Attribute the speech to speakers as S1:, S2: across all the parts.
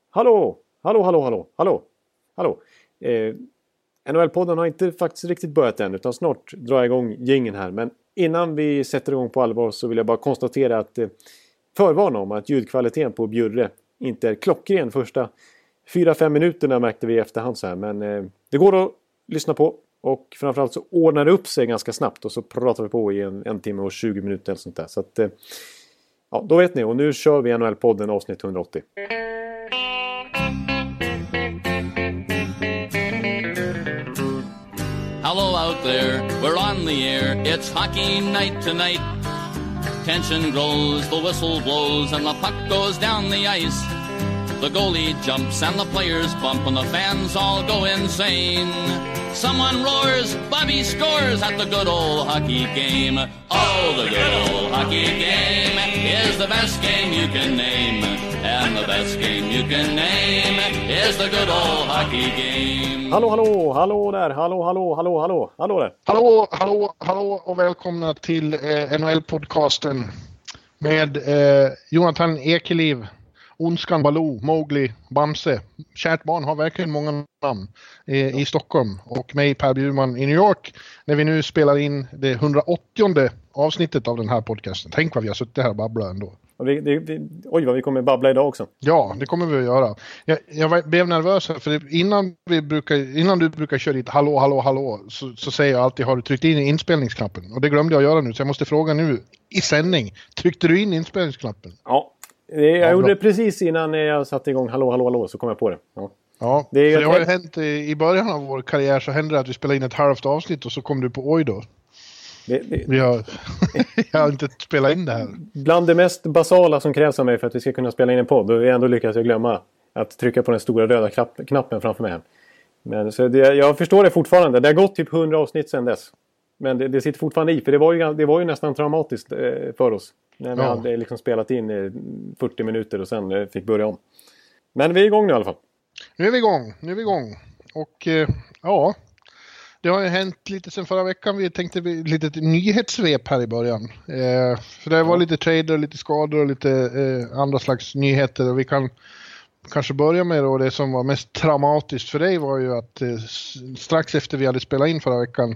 S1: Hallå! NHL-podden har inte faktiskt riktigt börjat än, utan snart drar jag igång jingeln här. Men innan vi sätter igång på allvar så vill jag bara konstatera att förvarna om att ljudkvaliteten på Bjurre inte är klockren första 4-5 minuterna märkte vi i efterhand så här. Men det går att lyssna på, och framförallt så ordnar det upp sig ganska snabbt och så pratar vi på i en timme och 20 minuter eller sånt där. Så att, ja, då vet ni, och nu kör vi NHL-podden avsnitt 180.
S2: Hello out there, we're on the air, it's hockey night tonight. Tension grows, the whistle blows, and the puck goes down the ice. The goalie jumps and the players bump and the fans all go insane. Someone roars, Bobby scores at the good old hockey game. Oh, the good old hockey game is the best game you can name. And the best game you can name is the good old hockey game.
S1: Hallå där,
S3: Hallå och välkomna till NHL-podcasten med Jonathan Ekeliv, Ondskan, Baloo, Mowgli, Bamse. Kärt barn har verkligen många namn i Stockholm, och mig, Per Bjurman, i New York, när vi nu spelar in det 180:e avsnittet av den här podcasten. Tänk vad vi har suttit här och babblat ändå.
S1: Oj, vad vi kommer babbla idag också.
S3: Ja, det kommer vi att göra. Jag blev nervös här, för innan du brukar köra ditt hallå så säger jag alltid, har du tryckt in inspelningsknappen? Och det glömde jag göra nu, så jag måste fråga nu i sändning. Tryckte du in inspelningsknappen?
S1: Ja, jag gjorde det precis innan jag satte igång hallå, så kom jag på det.
S3: Ja, det har ju hänt i början av vår karriär, så hände det att vi spelade in ett halvt avsnitt och så kom du på oj då. Jag har inte spelat in det här.
S1: Bland det mest basala som krävs av mig för att vi ska kunna spela in en podd, då ändå lyckas jag glömma att trycka på den stora röda knappen framför mig här. Men så jag förstår det fortfarande. Det har gått typ 100 avsnitt sedan dess. Men det sitter fortfarande i, för det var ju nästan traumatiskt för oss. När vi hade liksom spelat in 40 minuter och sen fick börja om. Men vi är igång nu i alla fall.
S3: Nu är vi igång. Och ja, det har ju hänt lite sen förra veckan. Vi tänkte lite nyhetssvep här i början. För det var lite trader, lite skador och lite andra slags nyheter. Och vi kan kanske börja med då, det som var mest traumatiskt för dig var ju att strax efter vi hade spelat in förra veckan,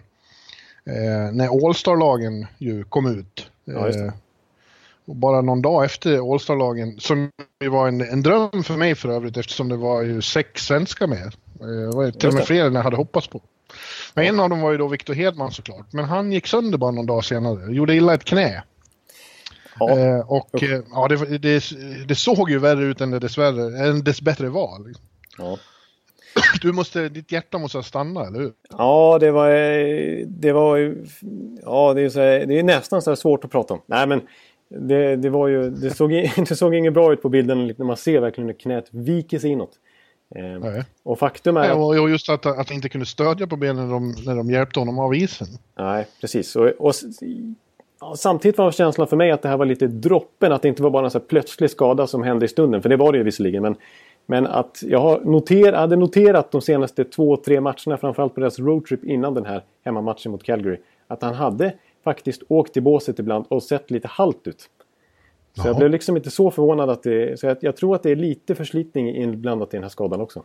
S3: när All-Star-lagen ju kom ut.
S1: Ja, just det.
S3: Och bara någon dag efter All-Star-lagen, som var en dröm för mig för övrigt, eftersom det var ju 6 svenskar med. Det var till och med fler än jag hade hoppats på. Men en av dem var ju då Victor Hedman såklart. Men han gick sönder bara någon dag senare. Gjorde illa ett knä. Ja. Det såg ju värre ut än det dess bättre var. Liksom.
S1: Ja.
S3: Ditt hjärta måste stanna, eller hur?
S1: Ja, det är nästan så här svårt att prata om. Nej, men det såg inget bra ut på bilden när man ser verkligen hur knät viker sig inåt. Och faktum är
S3: och just att inte kunde stödja på benen när de hjälpte honom av isen.
S1: Nej, precis. Och samtidigt var känslan för mig att det här var lite droppen, att det inte var bara en så här plötslig skada som hände i stunden, för det var det ju visserligen, men att jag hade noterat de senaste 2-3 matcherna, framförallt på deras roadtrip innan den här hemmamatchen mot Calgary, att han hade faktiskt åkt i båset ibland och sett lite halt ut. Så jag blev liksom inte så förvånad så jag tror att det är lite förslitning inblandat i den här skadan också.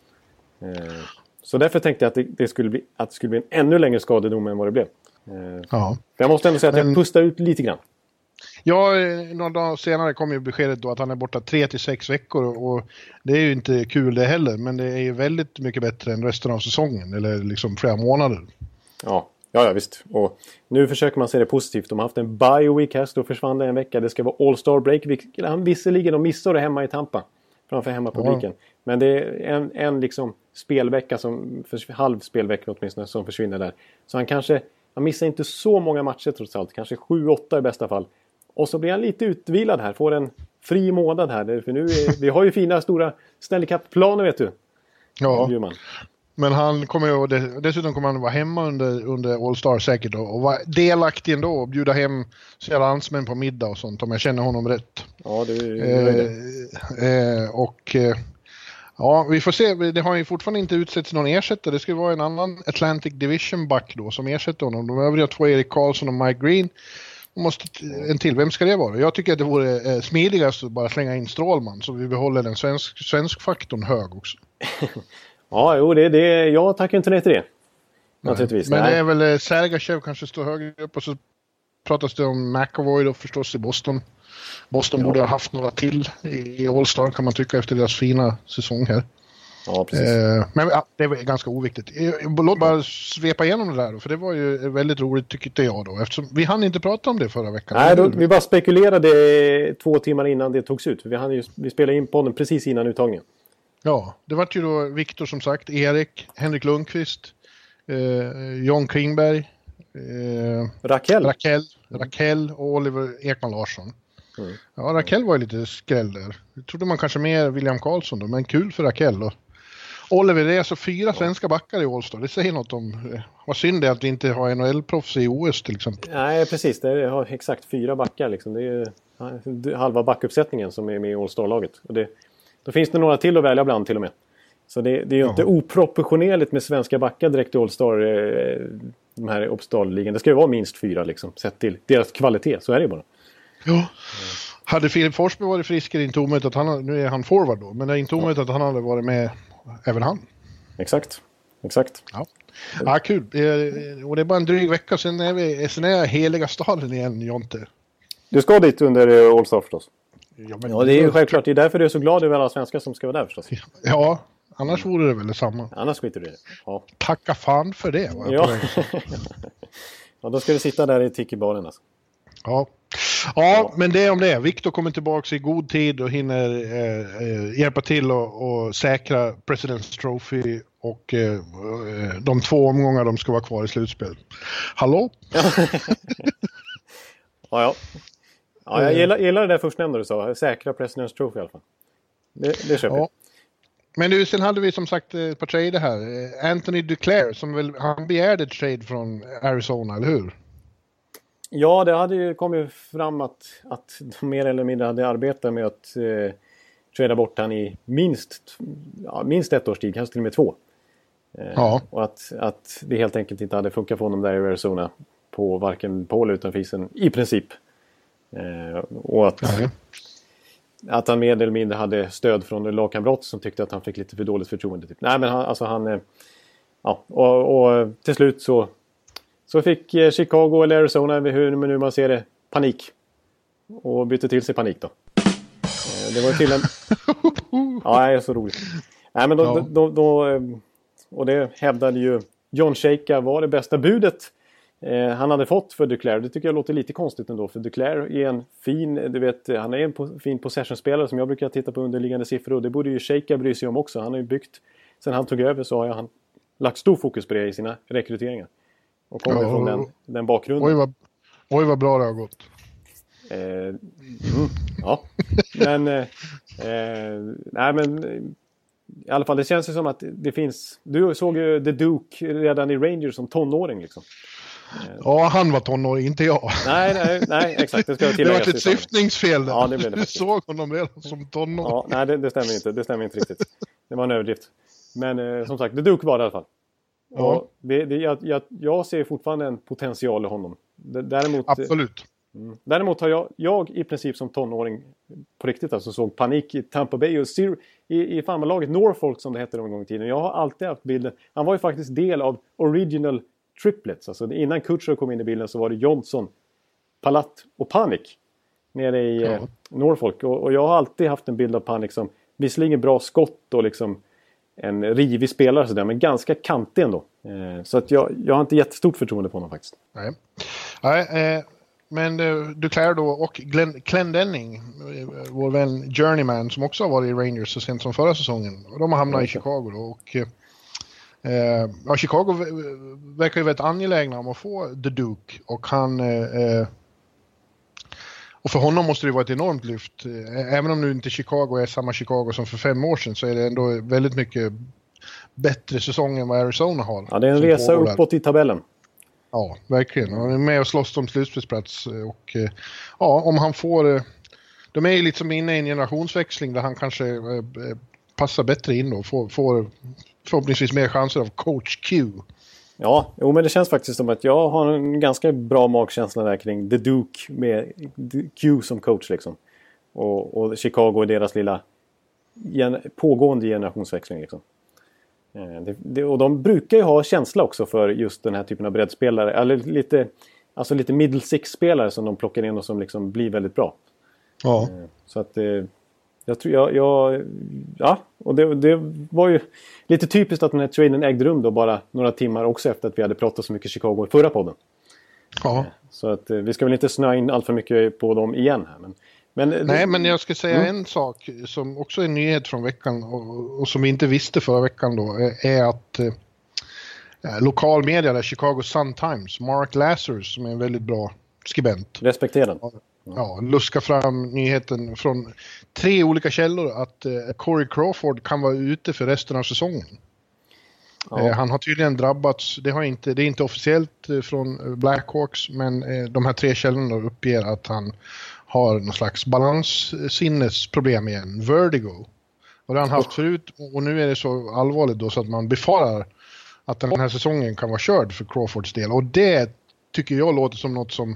S1: Så därför tänkte jag att det skulle bli en ännu längre skadedom än vad det blev. För jag måste ändå säga att jag pustar ut lite grann.
S3: Ja, några dagar senare kom ju beskedet då att han är borta 3-6 veckor, och det är ju inte kul det heller, men det är ju väldigt mycket bättre än resten av säsongen, eller liksom flera månader.
S1: Ja, visst. Och nu försöker man se det positivt. De har haft en bye week här, så då försvann det en vecka. Det ska vara All-Star break. Han visserligen missade det hemma i Tampa framför hemmapubliken. Ja. Men det är en liksom spelvecka, halv spelvecka åtminstone, som försvinner där. Så han missar inte så många matcher trots allt. Kanske 7-8 i bästa fall. Och så blir han lite utvilad här. Får en fri månad här. För nu vi har ju fina stora Stanley Cup-planer, vet du.
S3: Ja. Men dessutom kommer han vara hemma under All-Star säkert och vara delaktig ändå och bjuda hem sina landsmän på middag och sånt, om jag känner honom rätt.
S1: Ja, det är det.
S3: Ja, vi får se. Det har ju fortfarande inte utsetts någon ersättare. Det ska vara en annan Atlantic Division back då som ersätter honom. De övriga 2, Erik Karlsson och Mike Green, En till, vem ska det vara? Jag tycker att det vore smidigast att bara slänga in Strålman så vi behåller den svensk faktorn hög också.
S1: Ja, jo, jag tackar inte nej till det. Naturligtvis.
S3: Men det är väl Sergachev kanske står högre upp och så pratas det om McAvoy då förstås i Boston. Boston borde ha haft några till i All-Star kan man tycka efter deras fina säsong här.
S1: Ja, precis.
S3: Men det är ganska oviktigt. Låt bara svepa igenom det där då, för det var ju väldigt roligt tyckte jag då. Eftersom vi hann inte prata om det förra veckan.
S1: Nej, vi bara spekulerade 2 timmar innan det togs ut. Vi spelade in podden precis innan uttagningen.
S3: Ja, det var ju då Viktor som sagt, Erik, Henrik Lundqvist, John Klingberg, Raquel och Oliver Ekman Larsson. Mm. Ja, Raquel var ju lite skräll där. Jag trodde man kanske mer William Karlsson då, men kul för Raquel då. Oliver, det är alltså 4 svenska backar i All-Star. Det säger något om vad synd det är att vi inte har NHL-proffs i OS till exempel.
S1: Nej, precis. Det har exakt 4 backar liksom. Det är halva backuppsättningen som är med i All-Star-laget. Och då finns det några till att välja bland till och med. Så det är ju inte oproportionerligt med svenska backar direkt i All-Star, de här Uppsala-ligan. Det ska ju vara minst 4 liksom, sett till deras kvalitet. Så är det bara.
S3: Ja. Hade Filip Forsberg varit frisk är det inte omöjligt att nu är han forward då, men det är inte omöjligt att han hade varit med även han.
S1: Exakt.
S3: Ja, kul. Och det är bara en dryg vecka sen är heliga staden igen, Jonte.
S1: Du ska dit under All-Star förstås. Ja, det är ju självklart. Det är därför du är så glad över alla svenskar som ska vara där förstås.
S3: Ja, annars vore det väl detsamma.
S1: Annars skiter du i det. Ja.
S3: Tacka fan för det.
S1: Ja, då ska du sitta där i Tiki-baren alltså.
S3: Ja, men det är om det. Viktor kommer tillbaka i god tid och hinner hjälpa till och säkra President's Trophy och de 2 omgångar de ska vara kvar i slutspel. Hallå?
S1: Ja, jag gillar det där förstnämnda du sa. Säkra President's Trophy i alla fall. Det köper jag.
S3: Men sen hade vi som sagt ett par trader här. Anthony Duclair han begärde trade från Arizona, eller hur?
S1: Ja, det hade ju kommit fram att de mer eller mindre hade arbetat med att trada bort han i minst 1 års tid, kanske till och med 2. Och att det helt enkelt inte hade funkat för honom där i Arizona på varken på eller utanför isen i princip. Och att han mer eller mindre hade stöd från lagkamrat som tyckte att han fick lite för dåligt förtroende. Typ. Nej, men han och till slut så fick Chicago eller Arizona, hur man ser det, panik. Och bytte till sig panik då. Det var till en... Ja, det är så roligt. Nej, men då och det hävdade ju John Shaka var det bästa budet han hade fått för Duclair. Det tycker jag låter lite konstigt ändå. För Duclair är en fin, han är en fin possession-spelare som jag brukar titta på underliggande siffror. Och det borde ju Shaka bry sig om också. Han har ju byggt, sen han tog över så har han lagt stor fokus på det i sina rekryteringar. Och kommer från den bakgrunden.
S3: Oj vad bra det har gått.
S1: Ja. Men nej men i alla fall det känns ju som att det finns. Du såg ju The Duke redan i Rangers som tonåring liksom.
S3: Ja, han var tonåring, inte jag.
S1: Nej, exakt. Det ska jag tillägga.
S3: Det var ett syftningsfel där.
S1: Ja, det blev det.
S3: Du såg honom redan som tonåring.
S1: Ja, nej, det stämmer inte. Det stämmer inte riktigt. Det var en överdrift. Men som sagt, The Duke var det i alla fall. Ja. Jag ser fortfarande en potential i honom. Däremot,
S3: absolut.
S1: Däremot har jag i princip som tonåring på riktigt alltså såg panik i Tampa Bay och i farmarlaget Norfolk som det hette en gång i tiden. Jag har alltid haft bilden. Han var ju faktiskt del av Original Triplets. Alltså innan Kutcher kom in i bilden så var det Johnson, Palat och Panik nere i Norfolk. Och jag har alltid haft en bild av Panik som visserligen bra skott och liksom en rivig spelare så där, men ganska kantig ändå. Så att jag har inte jättestort förtroende på honom faktiskt.
S3: Nej, men Duclair då och Glendening, vår vän Journeyman som också har varit i Rangers så sent som förra säsongen. Och de har hamnat i Chicago då och Chicago verkar ju väldigt angelägna om att få The Duke och han och för honom måste det vara ett enormt lyft. Även om nu inte Chicago är samma Chicago som för 5 år sedan så är det ändå väldigt mycket bättre säsong än vad Arizona har.
S1: Ja, det är en resa uppåt i tabellen.
S3: Ja, verkligen. Han är med och slåss om slutspelsplats och om han får... De är ju liksom inne i en generationsväxling där han kanske passar bättre in och får förhoppningsvis mer chanser av Coach Q.
S1: Ja, men det känns faktiskt som att jag har en ganska bra magkänsla där kring The Duke med Q som coach liksom. Och Chicago är deras lilla pågående generationsväxling liksom. Och de brukar ju ha känsla också för just den här typen av breddspelare. Eller lite middle six-spelare som de plockar in och som liksom blir väldigt bra.
S3: Ja.
S1: Så att jag tror ja, och det var ju lite typiskt att den här traden ägde rum då bara några timmar också efter att vi hade pratat så mycket Chicago i förra podden.
S3: Ja.
S1: Så att vi ska väl inte snöa in allt för mycket på dem igen här.
S3: Men jag ska säga en sak som också är en nyhet från veckan och som vi inte visste förra veckan då är att lokalmedia där Chicago Sun-Times, Mark Lazarus som är en väldigt bra skribent.
S1: Respekterad.
S3: Ja, luska fram nyheten från 3 olika källor att Corey Crawford kan vara ute för resten av säsongen. Ja. Han har tydligen drabbats, det är inte officiellt från Blackhawks, men de här 3 källorna uppger att han har någon slags balanssinnesproblem igen, vertigo. Och det har han haft förut och nu är det så allvarligt då så att man befarar att den här säsongen kan vara körd för Crawfords del. Och det tycker jag låter som något som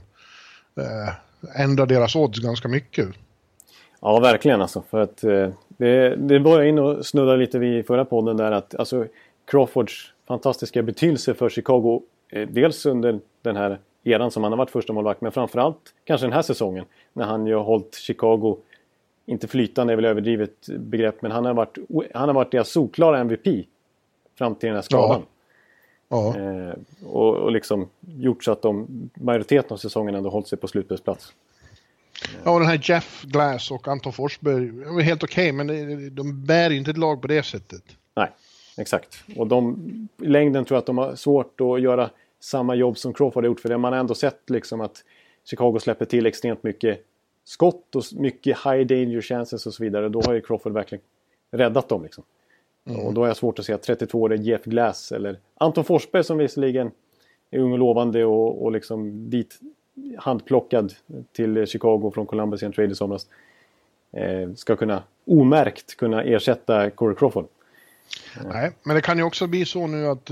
S3: ändrar deras odds ganska mycket.
S1: Ja, verkligen alltså. För att det var jag in och snudda lite vid förra podden där att alltså Crawfords fantastiska betydelse för Chicago dels under den här eran som han har varit första målvakt, men framförallt kanske den här säsongen när han ju har hållit Chicago, inte flytande är väl överdrivet begrepp, men han har varit deras solklara MVP fram till den här skadan.
S3: Ja.
S1: Och liksom gjort så att majoriteten av säsongen ändå hållit sig på slutspelsplats.
S3: Ja, och den här Jeff Glass och Anton Forsberg var helt okej, men de bär inte ett lag på det sättet.
S1: Nej, exakt. Och i längden tror jag att de har svårt att göra samma jobb som Crawford har gjort, för det. Man har ändå sett liksom att Chicago släpper till extremt mycket skott och mycket high danger chances och så vidare. Då har ju Crawford verkligen räddat dem liksom. Och då är jag svårt att se att 32-årig Jeff Glass eller Anton Forsberg som visserligen är ung och lovande och liksom dit handplockad till Chicago från Columbus i en trade i somras ska kunna omärkt kunna ersätta Corey Crawford.
S3: Nej, men det kan ju också bli så nu att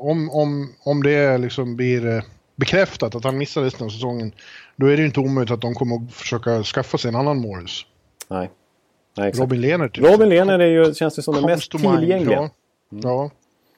S3: om det liksom blir bekräftat att han missar resten av säsongen, då är det ju inte omöjligt att de kommer att försöka skaffa sig en annan Morris.
S1: Nej, exakt.
S3: Robin Lehner
S1: Robin Lehner är ju, känns det som den mest tillgängliga.
S3: Ja.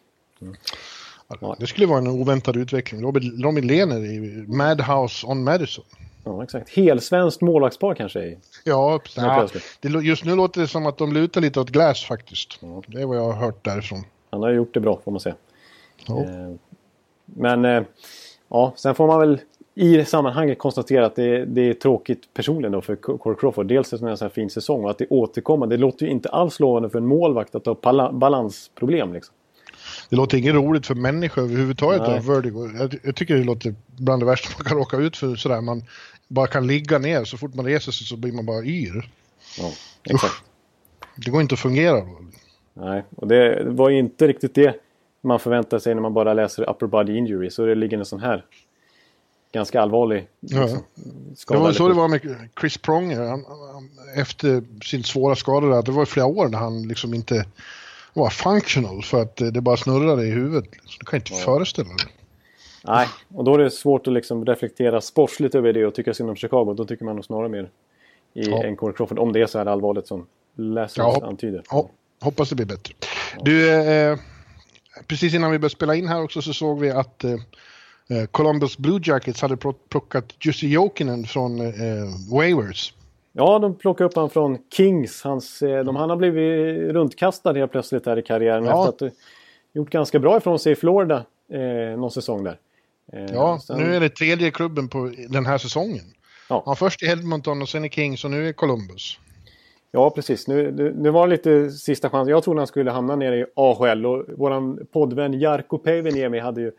S3: Det skulle vara en oväntad utveckling. Robin Lehner i Madhouse on Madison.
S1: Ja, exakt. Helsvenskt målvaktspar kanske.
S3: Just nu låter det som att de lutar lite åt Glass faktiskt. Ja. Det är vad jag har hört därifrån.
S1: Han har gjort det bra, får man säga.
S3: Ja.
S1: Men sen får man väl i sammanhanget konstatera att det är tråkigt personligen då för Corey Crawford. Dels är det en sån här fin säsong och att det återkommer. Det låter ju inte alls lovande för en målvakt att ha balansproblem liksom.
S3: Det låter inget roligt för människor överhuvudtaget av vertigo. Jag tycker det låter bland det värsta man kan råka ut för sådär. Man bara kan ligga ner, så fort man reser sig så blir man bara yr.
S1: Ja, exakt.
S3: Det går inte att fungera då.
S1: Nej, och det var ju inte riktigt det man förväntar sig när man bara läser upper body injury. Så det ligger en sån här ganska allvarlig skada.
S3: Det var så det var med Chris Pronger. Han, efter sin svåra skada där, det var flera år när han liksom inte var functional för att det bara snurrade i huvudet. Så du kan inte föreställa dig.
S1: Nej, och då är det svårt att liksom reflektera sportsligt över det och tycka synd om Chicago. Då tycker man nog snarare mer än Corey Crawford, om det är så här allvarligt som Lazarus antyder.
S3: Hoppas det blir bättre. Du, precis innan vi började spela in här också så såg vi att Columbus Blue Jackets hade plockat Jussi Jokinen från waivers.
S1: Ja, de plockade upp han från Kings. Han har blivit runtkastad helt plötsligt här i karriären efter att ha gjort ganska bra ifrån sig i Florida någon säsong där.
S3: Nu är det 3:e klubben på den här säsongen.
S1: Ja.
S3: Han först i Edmonton och sen i Kings och nu är Columbus. Ja,
S1: precis. Nu var lite sista chans. Jag trodde han skulle hamna nere i AHL och våran poddvän Jarkko Päiviniemi hade ju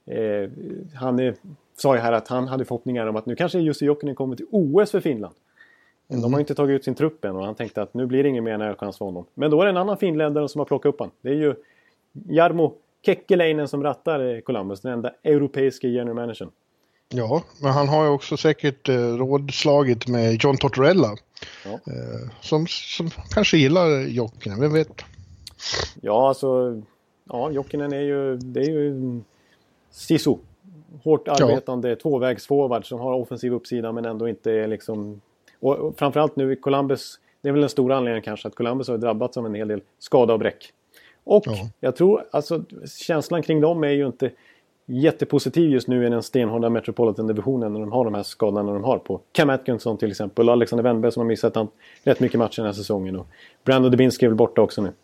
S1: sa ju här att han hade förhoppningar om att nu kanske Jussi Jokinen kommer till OS för Finland. De har inte tagit ut sin trupp än och han tänkte att nu blir det ingen mer när chans för honom. Men då är det en annan finländare som har plockat upp han. Det är ju Jarmo Kekkeläinen som rattar Columbus, den enda europeiska general managern.
S3: Ja, men han har ju också säkert rådslagit med John Tortorella. Ja. Som kanske gillar Jokinen, vem vet?
S1: Ja, alltså Jokinen är ju Sisu. Hårt arbetande tvåvägsforward som har offensiv uppsida men ändå inte är liksom... Och framförallt nu i Columbus, det är väl den stora anledningen kanske att Columbus har drabbats av en hel del skada och bräck. Och jag tror, alltså känslan kring dem är ju inte jättepositiv just nu i den stenhårda Metropolitan-divisionen när de har de här skadorna de har på. Cam Atkinson till exempel, och Alexander Wennberg som har missat rätt mycket matcher den här säsongen. Och Brandon Dubinsky är väl borta också nu.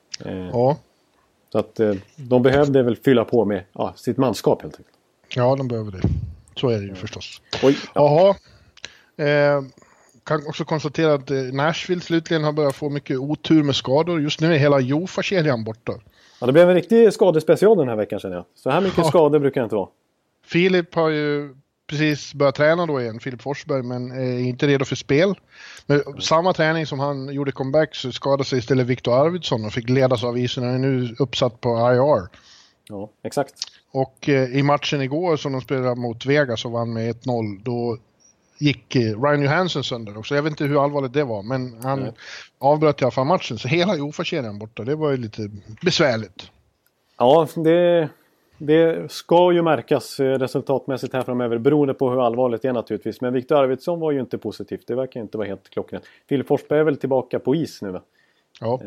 S1: Så att de behövde väl fylla på med sitt manskap helt enkelt.
S3: Ja, de behöver det. Så är det ju förstås.
S1: Jaha.
S3: Kan också konstatera att Nashville slutligen har börjat få mycket otur med skador. Just nu är hela Jofa-kedjan borta.
S1: Ja, det blev en riktig skadespecial den här veckan känner jag. Så här mycket skador brukar det inte vara.
S3: Filip har ju precis börjat träna då igen, Filip Forsberg, men är inte redo för spel. Men samma träning som han gjorde comeback så skadade sig istället Viktor Arvidsson och fick ledas av isen och är nu uppsatt på IR.
S1: Ja, exakt.
S3: Och i matchen igår som de spelade mot Vegas och vann med 1-0, då gick Ryan Johansson sönder också. Jag vet inte hur allvarligt det var, men han avbröt i alla fall matchen. Så hela Jofa-kedjan borta, det var ju lite besvärligt.
S1: Ja, det ska ju märkas resultatmässigt här framöver, beroende på hur allvarligt det är naturligtvis. Men Viktor Arvidsson var ju inte positivt, det verkar inte vara helt klockrent. Filip Forsberg är väl tillbaka på is nu va? Ja.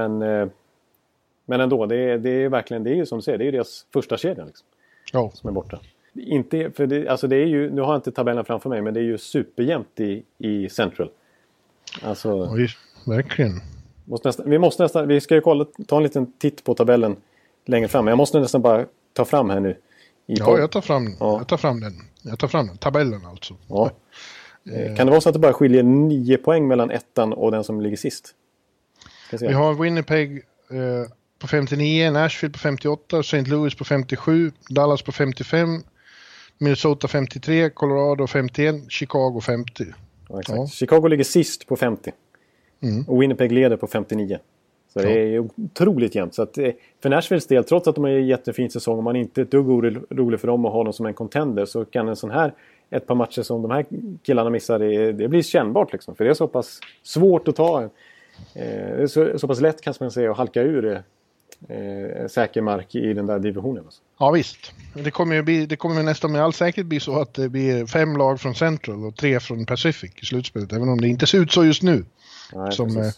S1: Men ändå, det är verkligen, det är ju som du säger, det är deras första kedja liksom, som är borta. Inte, för det, alltså det är ju, nu har jag inte tabellen framför mig, men det är ju superjämnt i Central. Alltså,
S3: oj, verkligen.
S1: Vi ska ju ta en liten titt på tabellen längre fram. Men jag måste nästan bara ta fram här nu.
S3: Jag tar fram den. Tabellen alltså.
S1: Ja. Kan det vara så att det bara skiljer 9 poäng mellan ettan och den som ligger sist?
S3: Vi har Winnipeg på 59, Nashville på 58, St. Louis på 57, Dallas på 55, Minnesota 53, Colorado 51, Chicago 50.
S1: Ja, exakt. Ja. Chicago ligger sist på 50. Och Winnipeg leder på 59. Så det är ju otroligt jämnt. Så att, för Nashvilles del, trots att de har en jättefin säsong och man inte är ett dugg rolig för dem att ha dem som en contender, så kan en sån här, ett par matcher som de här killarna missar, det blir kännbart liksom. För det är så pass svårt att ta. Det är så pass lätt kanske man säga att halka ur säker mark i den där divisionen. Alltså.
S3: Ja visst. Det kommer nästan med all säkerhet bli så att det blir 5 lag från Central och 3 från Pacific i slutspelet. Även om det inte ser ut så just nu.
S1: Nej,
S3: som,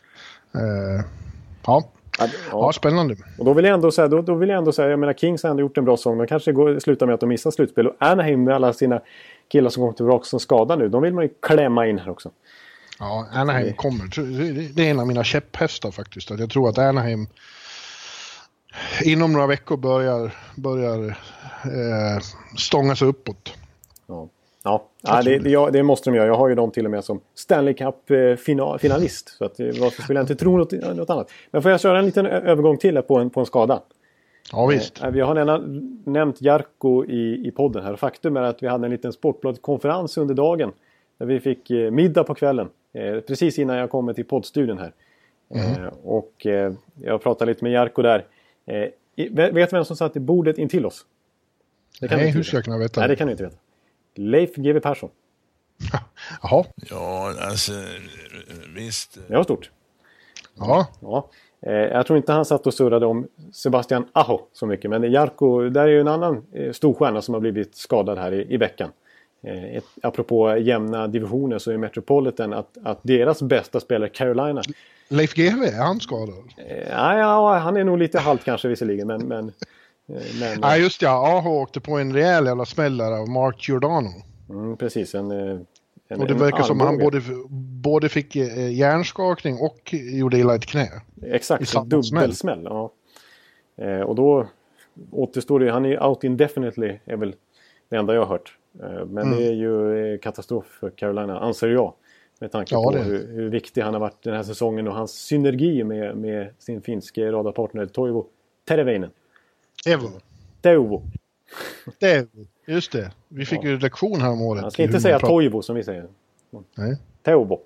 S3: ja, spännande.
S1: Och då vill jag ändå säga, jag menar Kings har ändå gjort en bra säsong. De kanske slutar med att de missar slutspel. Och Anaheim med alla sina killar som kommer tillbaka som skadar nu, de vill man ju klämma in här också.
S3: Ja, Anaheim kommer. Det är en av mina käpphästar faktiskt. Att jag tror att Anaheim inom några veckor börjar stånga sig uppåt.
S1: Ja, det måste de göra. Jag har ju dem till och med som Stanley Cup-finalist. Så att, varför skulle jag inte tro något annat? Men får jag köra en liten övergång till på en skada?
S3: Ja, visst.
S1: Vi har nämnt Jarkko i podden här. Faktum är att vi hade en liten sportbladkonferens under dagen. Där vi fick middag på kvällen. Precis innan jag kom till poddstudion här. Och jag pratade lite med Jarkko där. Vet du vem som satt i bordet intill oss?
S3: Nej, hur ska jag kunna veta?
S1: Nej, det kan du inte veta. Leif GW Persson.
S3: Jaha.
S4: Ja, alltså visst.
S1: Det var stort.
S3: Ja.
S1: Jag tror inte han satt och surrade om Sebastian Aho så mycket. Men Jarkko, där är ju en annan storstjärna som har blivit skadad här i veckan. Apropå jämna divisioner så är Metropolitan att deras bästa spelare Carolina.
S3: Leif GW, är han skadad?
S1: Ja, han är nog lite halt kanske visserligen. Men
S3: ja, just det. Aho åkte på en rejäl jävla smäll där av Mark Giordano.
S1: Precis, och
S3: det verkar som han både fick hjärnskakning och gjorde illa ett knä.
S1: Exakt, dubbelsmäll. Ja. Och då återstår det, han är out indefinitely är väl det enda jag har hört. Men det är ju katastrof för Carolina, anser jag. Med tanke på hur viktig han har varit den här säsongen och hans synergi med sin finske radarpartner Toivo Terveinen. Teuvo.
S3: Just det. Vi fick ju lektion här om året.
S1: Man ska inte säga Toivo som vi säger.
S3: Nej.
S1: Teuvo.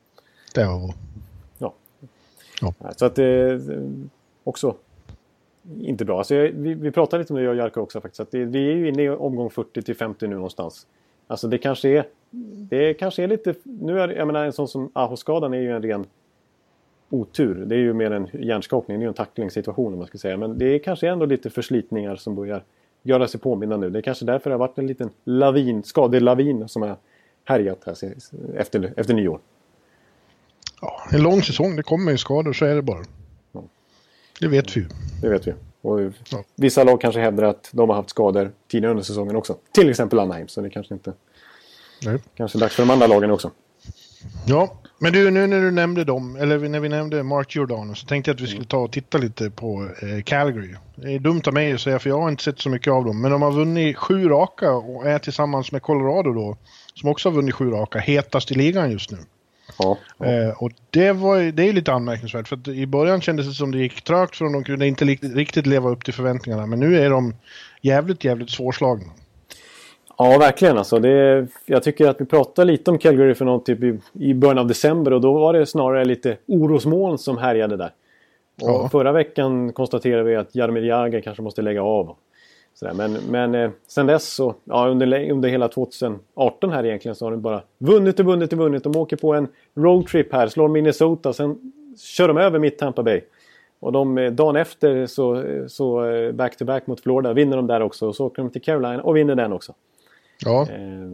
S3: Ja.
S1: Så att också inte bra. Alltså, vi pratade lite om det, jag och Jarkko också faktiskt. Att vi är ju inne i omgång 40-50 nu någonstans. Alltså det kanske är lite... Nu är jag menar en sån som Aho-skadan är ju en ren otur. Det är ju mer en hjärnskakning. Det är ju en tacklingssituation om man ska säga. Men det är kanske ändå lite förslitningar som börjar göra sig påminna nu. Det är kanske därför det har varit en liten skadelavin som har härjat här efter nyår.
S3: Ja, en lång säsong, det kommer ju skador, så är det bara.
S1: Ja.
S3: Det vet vi ju.
S1: Det vet vi. Och vissa lag kanske hävdar att de har haft skador tidigare under säsongen också. Till exempel Anaheim, så det kanske inte...
S3: Nej.
S1: Kanske dags för de andra lagen också.
S3: Ja, men du, nu när du nämnde dem, eller när vi nämnde Mark Giordano, så tänkte jag att vi skulle ta och titta lite på Calgary. Det är dumt av mig att säga, för jag har inte sett så mycket av dem. Men de har vunnit 7 raka och är tillsammans med Colorado då, som också har vunnit 7 raka, hetast i ligan just nu.
S1: Ja.
S3: Och det är lite anmärkningsvärt, för att i början kändes det som det gick trögt för de kunde inte riktigt leva upp till förväntningarna. Men nu är de jävligt svårslagna.
S1: Ja, verkligen. Alltså, jag tycker att vi pratade lite om Calgary för någon typ i början av december. Och då var det snarare lite orosmoln som härjade där. Och förra veckan konstaterade vi att Jaromir Jagr kanske måste lägga av. Sådär. Men sen dess så, under hela 2018 här egentligen, så har de bara vunnit. De åker på en roadtrip här, slår Minnesota, sen kör de över mitt Tampa Bay. Och dagen efter så back-to-back mot Florida vinner de där också. Och så åker de till Carolina och vinner den också.
S3: Ja.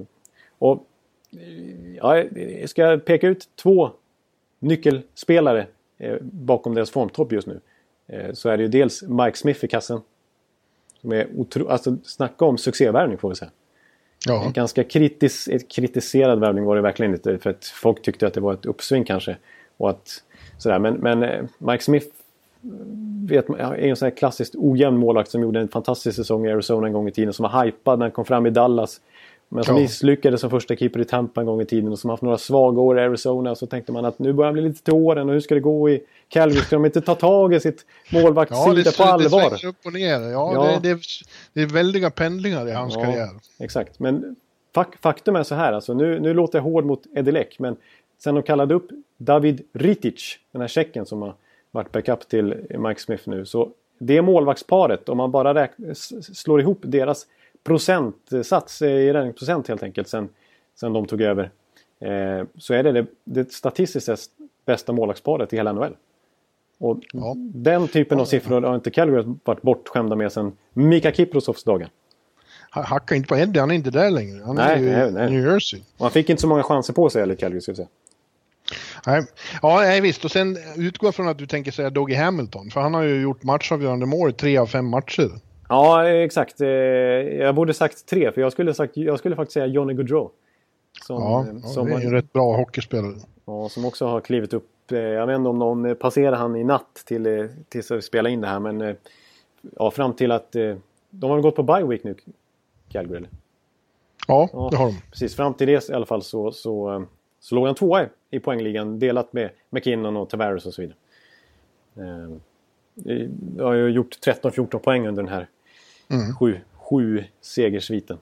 S1: Jag ska peka ut 2 nyckelspelare bakom deras formtopp just nu. Så är det ju dels Mike Smith i kassen. Som är alltså snacka om succévärvning får vi säga.
S3: Ja.
S1: En ganska kritiserad värvning var det verkligen inte. För att folk tyckte att det var ett uppsving kanske. Och att, sådär. Men Mike Smith är en sån här klassiskt ojämn målvakt som gjorde en fantastisk säsong i Arizona en gång i tiden. Som var hypad när han kom fram i Dallas. Men som misslyckades som första keeper i Tampa en gång i tiden. Och som haft några svaga år i Arizona. Så tänkte man att nu börjar han bli lite till åren. Och hur ska det gå i Calgary? Ska de inte ta tag i sitt målvaktssida på allvar?
S3: Det svänger upp och ner. Ja. Det är väldiga pendlingar i hans karriär.
S1: Exakt. Men faktum är så här. Alltså, nu låter jag hård mot Edelek. Men sen de kallade upp David Ritic. Den här tjecken som har varit backup till Mike Smith nu. Så det målvaktsparet. Om man bara slår ihop deras procentsats i räddningsprocent helt enkelt sen de tog över, så är det statistiskt bästa målvaktsparet i hela NHL. Och den typen av siffror har inte Calgary varit bortskämda med sen Mika Kiprosovs dagar.
S3: Hacka inte på Eddie, han är inte där längre. Han är i New Jersey.
S1: Och han fick inte så många chanser på sig, eller Calgary ska jag säga.
S3: Nej. Ja, visst. Och sen utgår från att du tänker säga Dougie Hamilton, för han har ju gjort matchavgörande mål i 3 av 5 matcher.
S1: Ja, exakt. Jag borde sagt 3, för jag skulle faktiskt säga Johnny Gaudreau.
S3: Som är ju rätt bra hockeyspelare.
S1: Ja, som också har klivit upp. Jag vet inte om någon passerar han i natt tills att spela in det här, men fram till att de har gått på bye week nu, Calgary, eller?
S3: Ja, det har de.
S1: Precis, fram till det i alla fall så låg han 2 i poängligan, delat med McKinnon och Tavares och så vidare. Jag har ju gjort 13-14 poäng under den här 7 segersviten.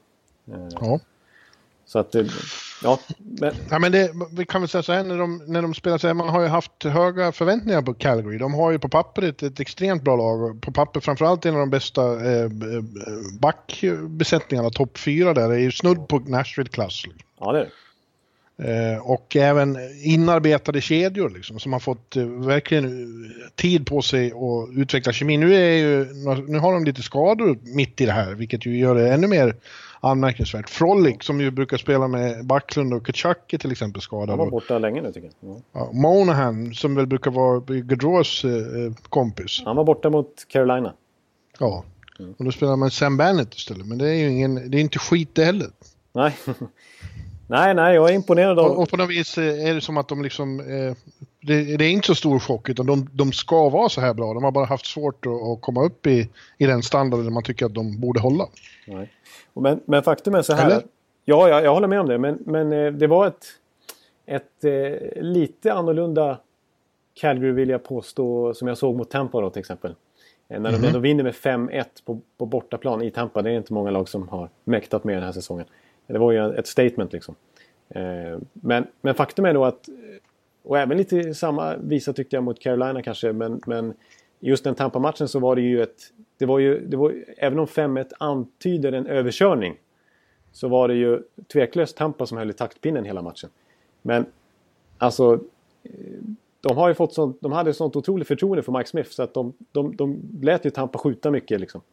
S1: Så att,
S3: men vi kan väl säga så här, när de spelar så här, man har ju haft höga förväntningar på Calgary. De har ju på pappret ett extremt bra lag. På papper framförallt en av de bästa backbesättningarna, topp 4 där. Det är ju snudd på Nashville-klass.
S1: Ja, det är det.
S3: Och även inarbetade kedjor liksom, som har fått verkligen tid på sig att utveckla kemi. Nu har de lite skador mitt i det här, vilket ju gör det ännu mer anmärkningsvärt. Frolic, som ju brukar spela med Backlund och Kachuk till exempel, skadad.
S1: Han var borta länge nu tycker jag.
S3: Ja, Monahan, som väl brukar vara Gaudreaus kompis.
S1: Han var borta mot Carolina.
S3: Ja, och då spelar man Sam Bennett istället. Men det är ju det är inte skit det heller.
S1: Nej. Nej, jag är imponerad av...
S3: Och på något vis är det som att de liksom... Det är inte så stor chock, utan de ska vara så här bra. De har bara haft svårt att komma upp i den standarden man tycker att de borde hålla.
S1: Nej. Men faktum är så här... Eller? Ja, jag håller med om det. Men det var ett lite annorlunda Calgary, vill jag påstå, som jag såg mot Tampa då till exempel. När de vinner med 5-1 på bortaplan i Tampa. Det är inte många lag som har mäktat med den här säsongen. Det var ju ett statement liksom. Men faktum är då att, och även lite samma visa tyckte jag mot Carolina kanske, men just den Tampa-matchen så var det ju det var även om 5-1 antyder en överkörning, så var det ju tveklöst Tampa som höll i taktpinnen hela matchen. Men alltså de har ju fått de hade sånt otroligt förtroende för Mike Smith, så att de lät ju Tampa skjuta mycket liksom.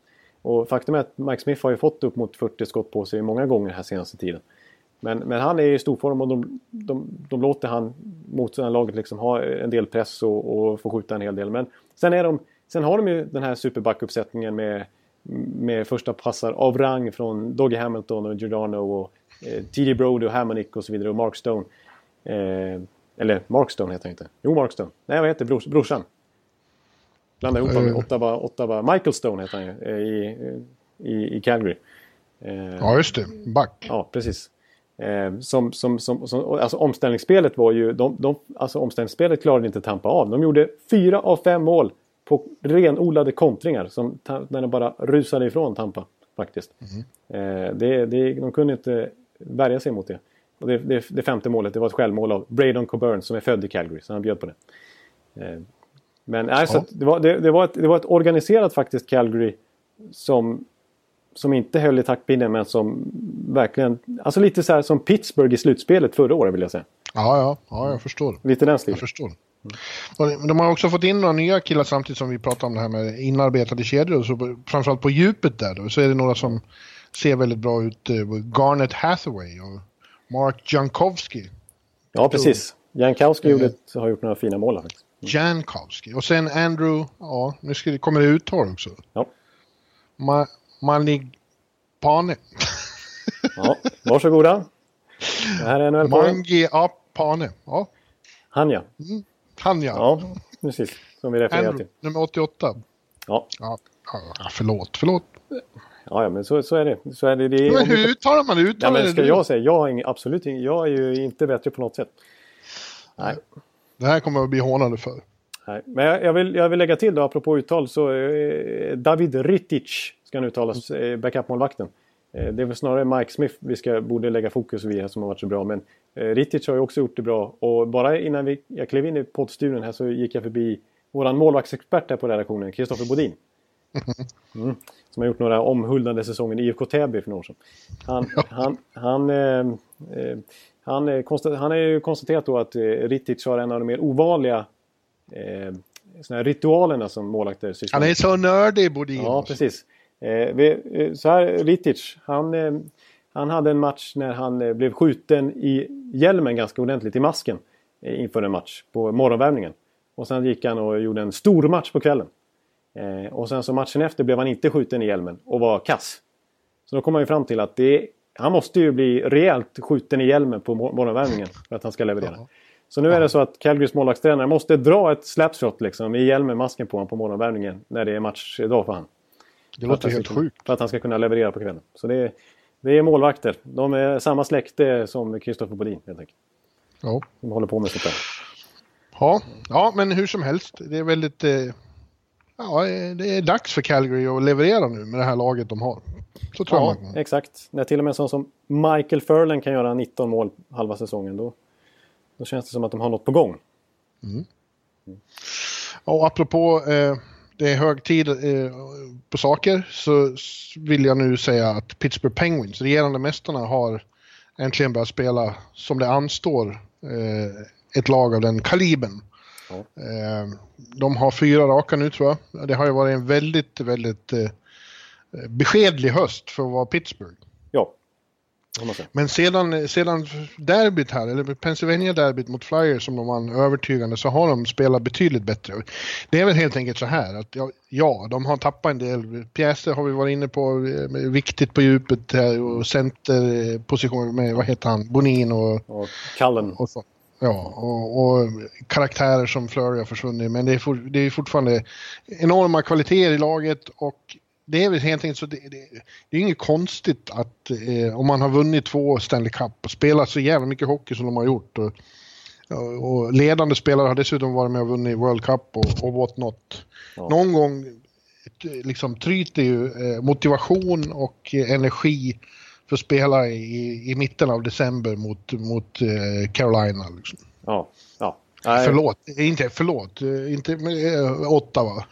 S1: Och faktum är att Mike Smith har ju fått upp mot 40 skott på sig många gånger här senaste tiden. Men han är i stor form och de låter han mot det här laget liksom ha en del press och få skjuta en hel del. Men sen har de ju den här superback-uppsättningen med första passar av rang från Dougie Hamilton och Giordano och T.D. Brody och Hamonic och så vidare och Mark Stone. Eller Mark Stone heter han inte. Jo, Mark Stone. Nej, vad heter brorsan? Blandar ihop med Ottawa. Michael Stone heter han ju i Calgary.
S3: Ja, just det. Back.
S1: Ja, precis. Alltså omställningsspelet var ju omställningsspelet klarade inte Tampa av. De gjorde 4 av 5 mål på renodlade kontringar som när de bara rusade ifrån Tampa faktiskt. De kunde inte värja sig mot det. Och det femte målet, det var ett självmål av Braden Coburn som är född i Calgary, så han bjöd på det. Men alltså, det var ett organiserat faktiskt Calgary som inte höll i taktpinnen, men som verkligen, alltså lite så här som Pittsburgh i slutspelet förra året vill jag säga.
S3: Ja, jag förstår.
S1: Lite den stilen.
S3: Jag förstår. De har också fått in några nya killar samtidigt som vi pratar om det här med inarbetade kedjor. Och så framförallt på djupet där då, så är det några som ser väldigt bra ut. Garnet Hathaway och Mark Jankowski.
S1: Ja, precis. Jankowski har gjort några fina mål faktiskt.
S3: Jankowski. Och sen Andrew, nu kommer det uttal också.
S1: Ja.
S3: Malig Pane.
S1: Ja, varsågoda. Det här är NHL på.
S3: Mangi Apane. Ja.
S1: Hanja.
S3: Hanja.
S1: Ja, precis. Som vi refererar
S3: Andrew,
S1: till.
S3: nummer 88.
S1: Ja.
S3: Förlåt.
S1: Ja, men så är det.
S3: Men hur uttalar man det?
S1: Ja, men ska jag säga, jag är ju inte bättre på något sätt. Nej.
S3: Det här kommer att bli hånande för.
S1: Nej. Men jag vill lägga till då, apropå uttal, så David Rittich ska nu uttalas, backup-målvakten. Det är väl snarare Mike Smith vi borde lägga fokus vid här som har varit så bra. Men Rittich har ju också gjort det bra. Och bara innan jag klev in i poddstudion här så gick jag förbi våran målvaktsexpert här på redaktionen, Kristoffer Bodin. Som har gjort några omhuldande säsonger i IFK Täby för några år sedan. Han har ju konstaterat då att Rittich har en av de mer ovanliga såna här ritualerna som målvakter sysslar med.
S3: Han är så nördig, Bodin.
S1: Ja, precis. Så här, Rittich, han hade en match när han blev skjuten i hjälmen ganska ordentligt i masken inför en match på morgonvärmningen. Och sen gick han och gjorde en stor match på kvällen. Och sen så matchen efter blev han inte skjuten i hjälmen och var kass. Så då kom man ju fram till att han måste ju bli rejält skjuten i hjälmen på morgonvärmningen för att han ska leverera. Så nu är det så att Calgarys målvaktstränare måste dra ett slapshot liksom, i hjälmen, masken på honom på morgonvärmningen när det är match idag för han.
S3: Det låter helt sjukt.
S1: För att han ska kunna leverera på kvällen. Så det är målvakter. De är samma släkte som Kristoffer Bodin helt enkelt.
S3: Ja.
S1: De håller på med sånt där.
S3: Ja, men hur som helst. Det är väldigt... det är dags för Calgary att leverera nu med det här laget de har. Så tror jag man.
S1: Exakt. När till och med en sån som Michael Furlan kan göra 19 mål halva säsongen, då känns det som att de har något på gång.
S3: Och apropå det är hög tid på saker, så vill jag nu säga att Pittsburgh Penguins, regerande mästarna, har äntligen börjat spela som det anstår ett lag av den kalibern. De har 4 raka nu, tror jag. Det har ju varit en väldigt, väldigt beskedlig höst för att vara Pittsburgh.
S1: Ja.
S3: Men sedan derbyt här, eller Pennsylvania-derbyt mot Flyers som de var övertygande, så har de spelat betydligt bättre. Det är väl helt enkelt så här att de har tappat en del pjäser, har vi varit inne på, viktigt på djupet här, och centerposition med, vad heter han, Bonin och
S1: Cullen.
S3: Och så. Ja, och karaktärer som Fleury har försvunnit, men det är fortfarande enorma kvaliteter i laget, och det är väl helt enkelt så det är inget konstigt att om man har vunnit 2 Stanley Cup och spelat så jävla mycket hockey som de har gjort, och ledande spelare har dessutom varit med och vunnit World Cup och what not. Ja. Någon gång liksom tryter ju motivation och energi för att spela i mitten av december mot Carolina liksom.
S1: Ja.
S3: Förlåt, inte Ottawa.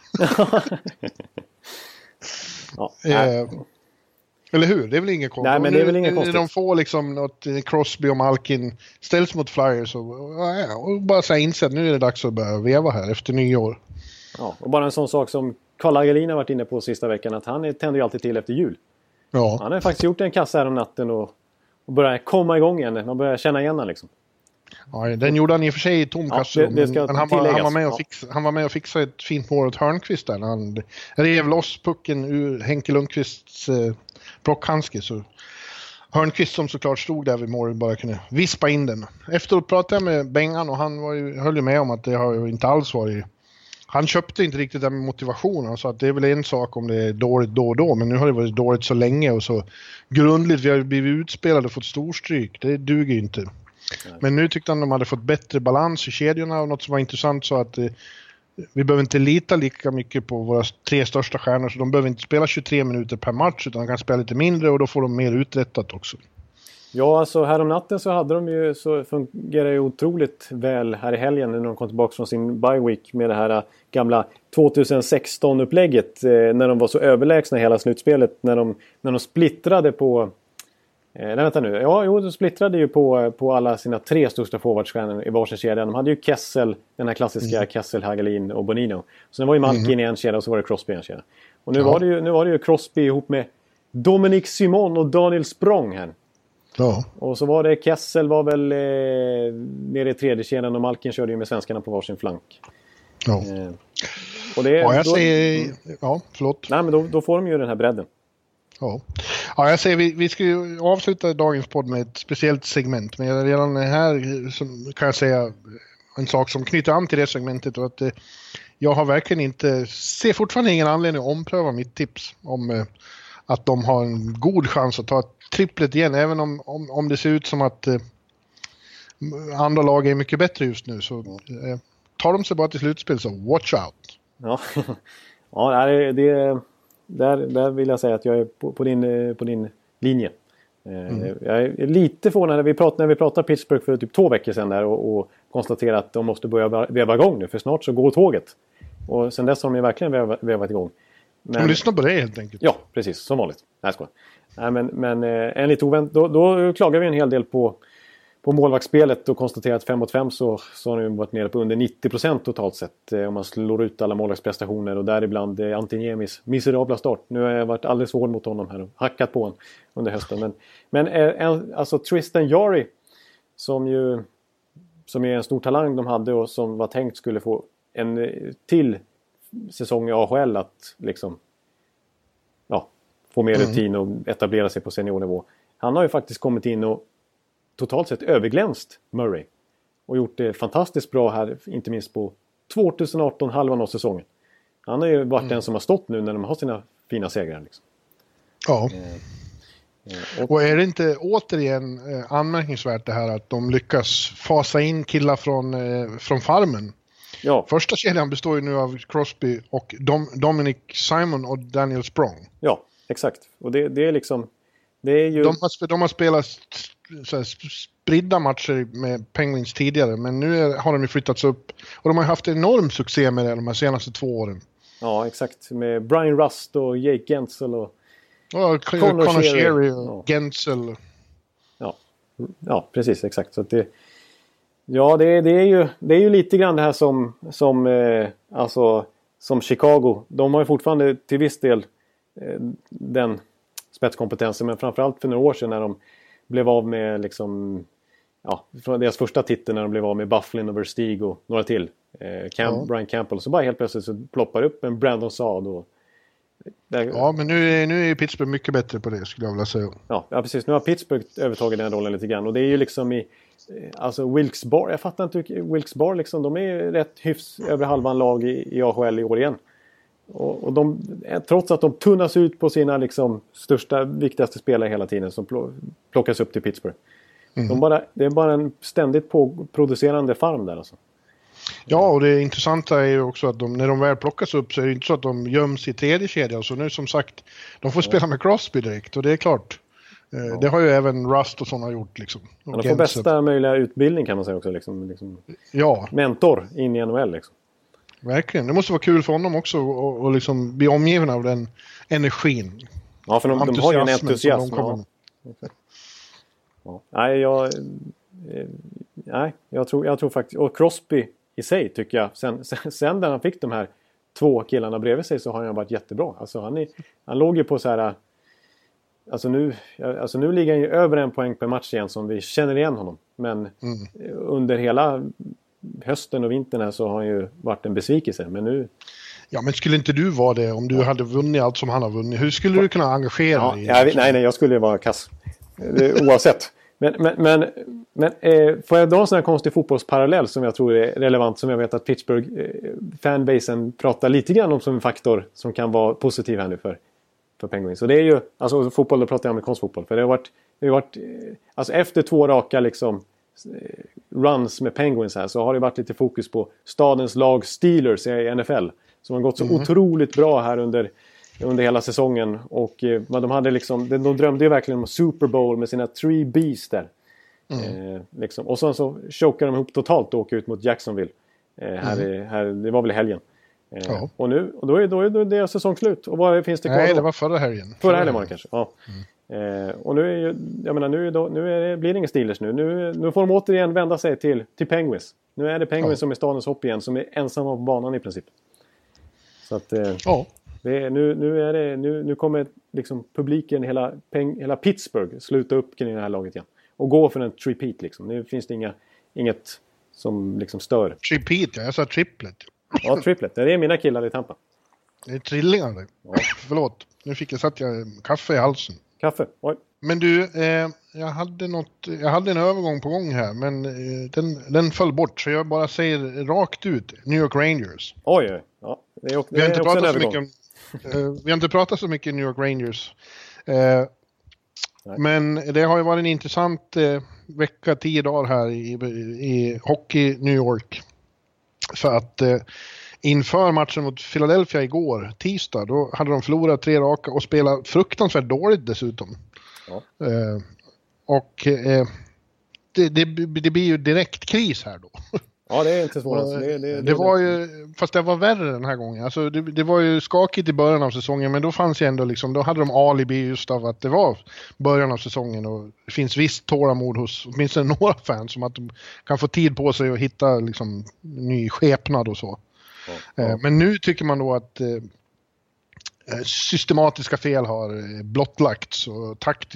S3: Eller hur? Det är väl inget konstigt.
S1: Nej, men det är väl inget konstigt.
S3: De får liksom något Crosby och Malkin ställs mot Flyers och bara så här inse att nu är det dags att börja veva här efter nyår.
S1: Ja, och bara en sån sak som Carl Hagelin har varit inne på sista veckan att han tänder ju alltid till efter jul.
S3: Ja.
S1: Han har faktiskt gjort en kassa här om natten och börjar komma igång igen. Man börjar känna igen han liksom.
S3: Ja, den gjorde han i och för sig i tom kassa.
S1: Det ska
S3: men han var med och fixade ett fint mål åt Hörnqvist där. Han rev loss pucken ur Henke Lundqvists blockhandske. Så Hörnqvist som såklart stod där vid målet bara kunde vispa in den. Efteråt pratade jag med Bengan och han höll ju med om att det har ju inte alls varit... Han köpte inte riktigt den motivationen. Han sa att det är väl en sak om det är dåligt då och då. Men nu har det varit dåligt så länge och så grundligt. Vi har blivit utspelade och fått storstryk. Det duger ju inte. Nej. Men nu tyckte han de hade fått bättre balans i kedjorna. Och något som var intressant så att vi behöver inte lita lika mycket på våra 3 största stjärnor. Så de behöver inte spela 23 minuter per match. Utan de kan spela lite mindre och då får de mer uträttat också.
S1: Ja, alltså här om natten så hade de ju, så fungerar ju otroligt väl här i helgen när de kom tillbaka från sin bye week med det här gamla 2016-upplägget när de var så överlägsna hela slutspelet när de splittrade på de splittrade ju på alla sina 3 största forwardstjärnor i varsin kedja. De hade ju Kessel, den här klassiska Kessel, Hagelin och Bonino. Så det var ju Malkin i en kedja och så var det Crosby i en kedja. Och nu var det ju Crosby ihop med Dominic Simon och Daniel Sprong här.
S3: Ja.
S1: Och så var det Kessel var väl nere i tredje kedjan och Malkin körde ju med svenskarna på varsin flank.
S3: Ja.
S1: Och det,
S3: jag säger... Ja, förlåt.
S1: Nej, men då får de ju den här bredden.
S3: Ja, jag säger vi ska ju avsluta dagens podd med ett speciellt segment. Men redan här kan jag säga en sak som knyter an till det segmentet. Och att jag har verkligen ser fortfarande ingen anledning att ompröva mitt tips om att de har en god chans att ta ett tripplet igen. Även om det ser ut som att andra lag är mycket bättre just nu. Så tar de sig bara till slutspel så watch out.
S1: Ja, där vill jag säga att jag är på din linje. Jag är lite förvånad när vi pratade Pittsburgh för typ 2 veckor sedan där och konstaterade att de måste börja veva igång nu för snart så går tåget. Och sen dess har de ju verkligen vevat igång.
S3: De lyssnar på det helt enkelt.
S1: Ja, precis. Som vanligt. Nej, men en lite ovänt. Då klagar vi en hel del på målvaktsspelet och konstaterar att 5 mot 5 så har de varit nere på under 90% totalt sett. Om man slår ut alla målvaktsprestationer och däribland Antiniemis miserabla start. Nu har jag varit alldeles hård mot honom här och hackat på honom under hösten. Men alltså Tristan Jarry som är en stor talang de hade och som var tänkt skulle få en till säsong i AHL att liksom få mer rutin och etablera sig på seniornivå. Han har ju faktiskt kommit in och totalt sett överglänst Murray. Och gjort det fantastiskt bra här, inte minst på 2018 halvan av säsongen. Han har ju varit den som har stått nu när de har sina fina segrar. Liksom.
S3: Ja. Och är det inte återigen anmärkningsvärt det här att de lyckas fasa in killar från farmen?
S1: Ja. Första
S3: kedjan består ju nu av Crosby och Dominic Simon och Daniel Sprong.
S1: Ja, exakt. Och det är liksom... Det är ju...
S3: De har spelat så här, spridda matcher med Penguins tidigare, men nu har de ju flyttats upp. Och de har haft enorm succé med det de här senaste 2 åren.
S1: Ja, exakt. Med Brian Rust och Jake Gensel och...
S3: Connor Sherry och Gensel.
S1: Ja, precis, exakt. Så att det... Ja, det är ju lite grann det här som Chicago. De har ju fortfarande till viss del den spetskompetensen, men framförallt för några år sedan när de blev av med liksom, från deras första titel när de blev av med Bufflin och Versteeg och några till. Brian Campbell. Så bara helt plötsligt så ploppar upp en Brandon Saad och
S3: Ja, men nu är Pittsburgh mycket bättre på det skulle jag vilja säga.
S1: Ja, precis. Nu har Pittsburgh övertagit den rollen lite grann. Och det är ju liksom alltså Wilkes-Barre, jag fattar inte Wilkes-Barre liksom, de är rätt hyfs över halvan lag i AHL i år igen. Och de, trots att de tunnas ut på sina liksom största, viktigaste spelare hela tiden som plockas upp till Pittsburgh. Det är bara en ständigt producerande farm där alltså.
S3: Ja, och det intressanta är ju också att när de väl plockas upp så är det inte så att de göms i tredje kedjan. Så nu som sagt, de får spela med Crosby direkt och det är klart. Det har ju även Rust och sådana gjort liksom. Och
S1: de får bästa möjliga utbildning kan man säga också. Liksom,
S3: ja.
S1: Mentor in i NHL liksom.
S3: Verkligen, det måste vara kul för honom också och liksom bli omgiven av den energin.
S1: Ja, för de har ju en entusiasm. Jag tror faktiskt, och Crosby i sig tycker jag, sen när han fick de här 2 killarna bredvid sig så har han varit jättebra. Alltså han låg ju på så här... Alltså nu ligger han ju över 1 poäng per match igen som vi känner igen honom. Men under hela hösten och vintern här så har han ju varit en besvikelse. Men nu...
S3: Ja, men skulle inte du vara det om du hade vunnit allt som han har vunnit? Hur skulle du kunna engagera dig?
S1: Nej, jag skulle ju vara kass. Oavsett. Men får jag dra en sån här konstig fotbollsparallell som jag tror är relevant, som jag vet att Pittsburgh-fanbasen pratar lite grann om som en faktor som kan vara positiv här nu för Penguins. Och det är ju, alltså fotboll, då pratar jag amerikansk fotboll. För det har varit alltså efter 2 raka liksom runs med Penguins här så har det varit lite fokus på stadens lag Steelers i NFL. Som har gått så otroligt bra här under hela säsongen. Och de hade liksom, de drömde ju verkligen om Super Bowl med sina 3 B's där. Liksom. Och så chokade de ihop totalt och åker ut mot Jacksonville. Här, det var väl i helgen. Och då är det säsongslut. Och vad finns det kvar?
S3: Nej, det var förra helgen.
S1: Förra helgen var det kanske, ja. Och nu är ju, jag menar, blir det ingen Steelers nu. Nu får de återigen vända sig till Penguins. Nu är det Penguins som är stadens hopp igen, som är ensamma på banan i princip. Så att nu kommer liksom publiken hela Pittsburgh sluta upp kring det här laget igen. Och gå för en tripit liksom. Nu finns det inget som liksom stör.
S3: Tripit, jag sa triplet.
S1: Ja, triplet. Det är mina killar i Tampa.
S3: Det är trillingar. Ja. Förlåt. Nu satt jag kaffe i halsen.
S1: Kaffe, oj.
S3: Men du, jag hade en övergång på gång här, men den föll bort, så jag bara säger rakt ut New York Rangers.
S1: Oj. Ja, vi
S3: har inte pratat så mycket New York Rangers. Men det har ju varit en intressant vecka, 10 dagar här i hockey New York. För att inför matchen mot Philadelphia igår, tisdag, då hade de förlorat 3 raka och spelat fruktansvärt dåligt dessutom. Ja. Och det blir ju direkt kris här då.
S1: Ja, det är inte svårt.
S3: Det var ju, fast det var värre den här gången. Alltså det var ju skakigt i början av säsongen, men då fanns ju ändå liksom, då hade de alibi just av att det var början av säsongen och det finns visst tålamod hos åtminstone några fans som att de kan få tid på sig att hitta liksom ny skepnad och så. Ja. Men nu tycker man då att systematiska fel har blottlagts och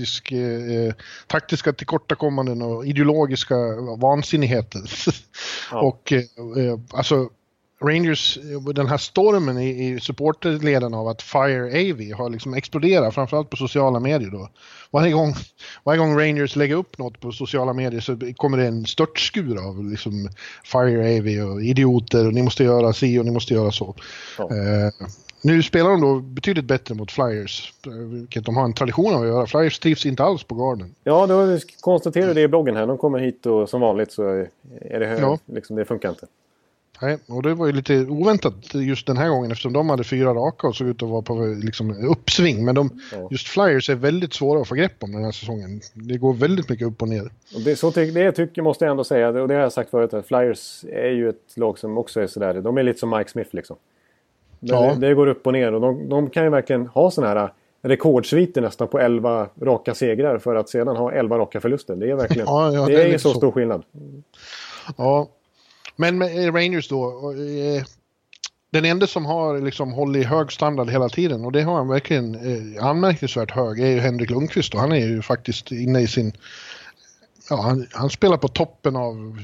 S3: taktiska tillkortakommanden och ideologiska vansinnigheter. Ja. Och alltså Rangers, den här stormen i supporterleden av att Fire AV har liksom exploderat, framförallt på sociala medier då. Varje gång Rangers lägger upp något på sociala medier så kommer det en störtskur av liksom Fire AV och idioter och ni måste göra si och ni måste göra så. Ja. Nu spelar de då betydligt bättre mot Flyers, vilket de har en tradition av att göra. Flyers trivs inte alls på Garden.
S1: Ja, då konstaterar det i bloggen här. De kommer hit och som vanligt så är det liksom, det funkar inte.
S3: Nej, och det var ju lite oväntat just den här gången eftersom de hade 4 raka och såg ut att vara på liksom uppsving. Men just Flyers är väldigt svåra att få grepp om den här säsongen. Det går väldigt mycket upp och ner. Och
S1: det måste jag ändå säga, och det har jag sagt förut, att Flyers är ju ett lag som också är sådär. De är lite som Mike Smith liksom. Det går upp och ner och de kan ju verkligen ha såna här rekordsviter nästan på 11 raka segrar för att sedan ha 11 raka förluster. Det är verkligen det är så stor skillnad.
S3: Ja, men med Rangers då, den enda som har liksom hållit hög standard hela tiden, och det har han verkligen anmärkningsvärt hög, är ju Henrik Lundqvist och han är ju faktiskt inne i sin... Ja, han spelar på toppen av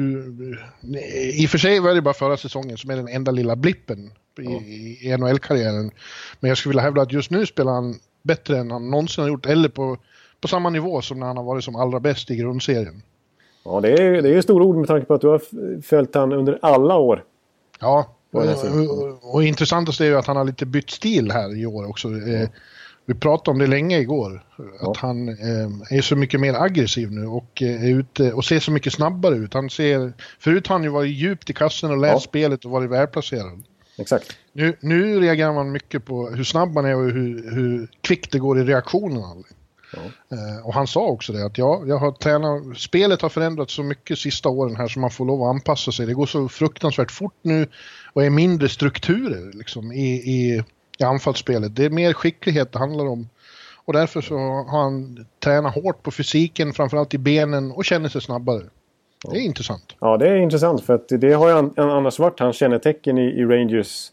S3: i och för sig var det bara förra säsongen som är den enda lilla blippen i NHL-karriären. Men jag skulle vilja hävda att just nu spelar han bättre än han någonsin har gjort, eller på samma nivå som när han har varit som allra bäst i grundserien.
S1: Ja, det är ju stora ord med tanke på att du har följt han under alla år.
S3: Ja, och intressantast är ju att han har lite bytt stil här i år också. Vi pratade om det länge igår. Att han är så mycket mer aggressiv nu och är ute och ser så mycket snabbare ut. Förut har han ju varit djupt i kassen och läst spelet och varit välplacerad.
S1: Exakt.
S3: Nu reagerar man mycket på hur snabb man är och hur kvickt det går i reaktionerna. Ja. Och han sa också det att jag har tränat, spelet har förändrats så mycket sista åren här så man får lov att anpassa sig. Det går så fruktansvärt fort nu och är mindre strukturer liksom i anfallsspelet. Det är mer skicklighet det handlar om. Och därför så har han tränat hårt på fysiken, framförallt i benen, och känner sig snabbare. Det är intressant.
S1: Ja, det är intressant för att det har ju annars varit hans kännetecken i Rangers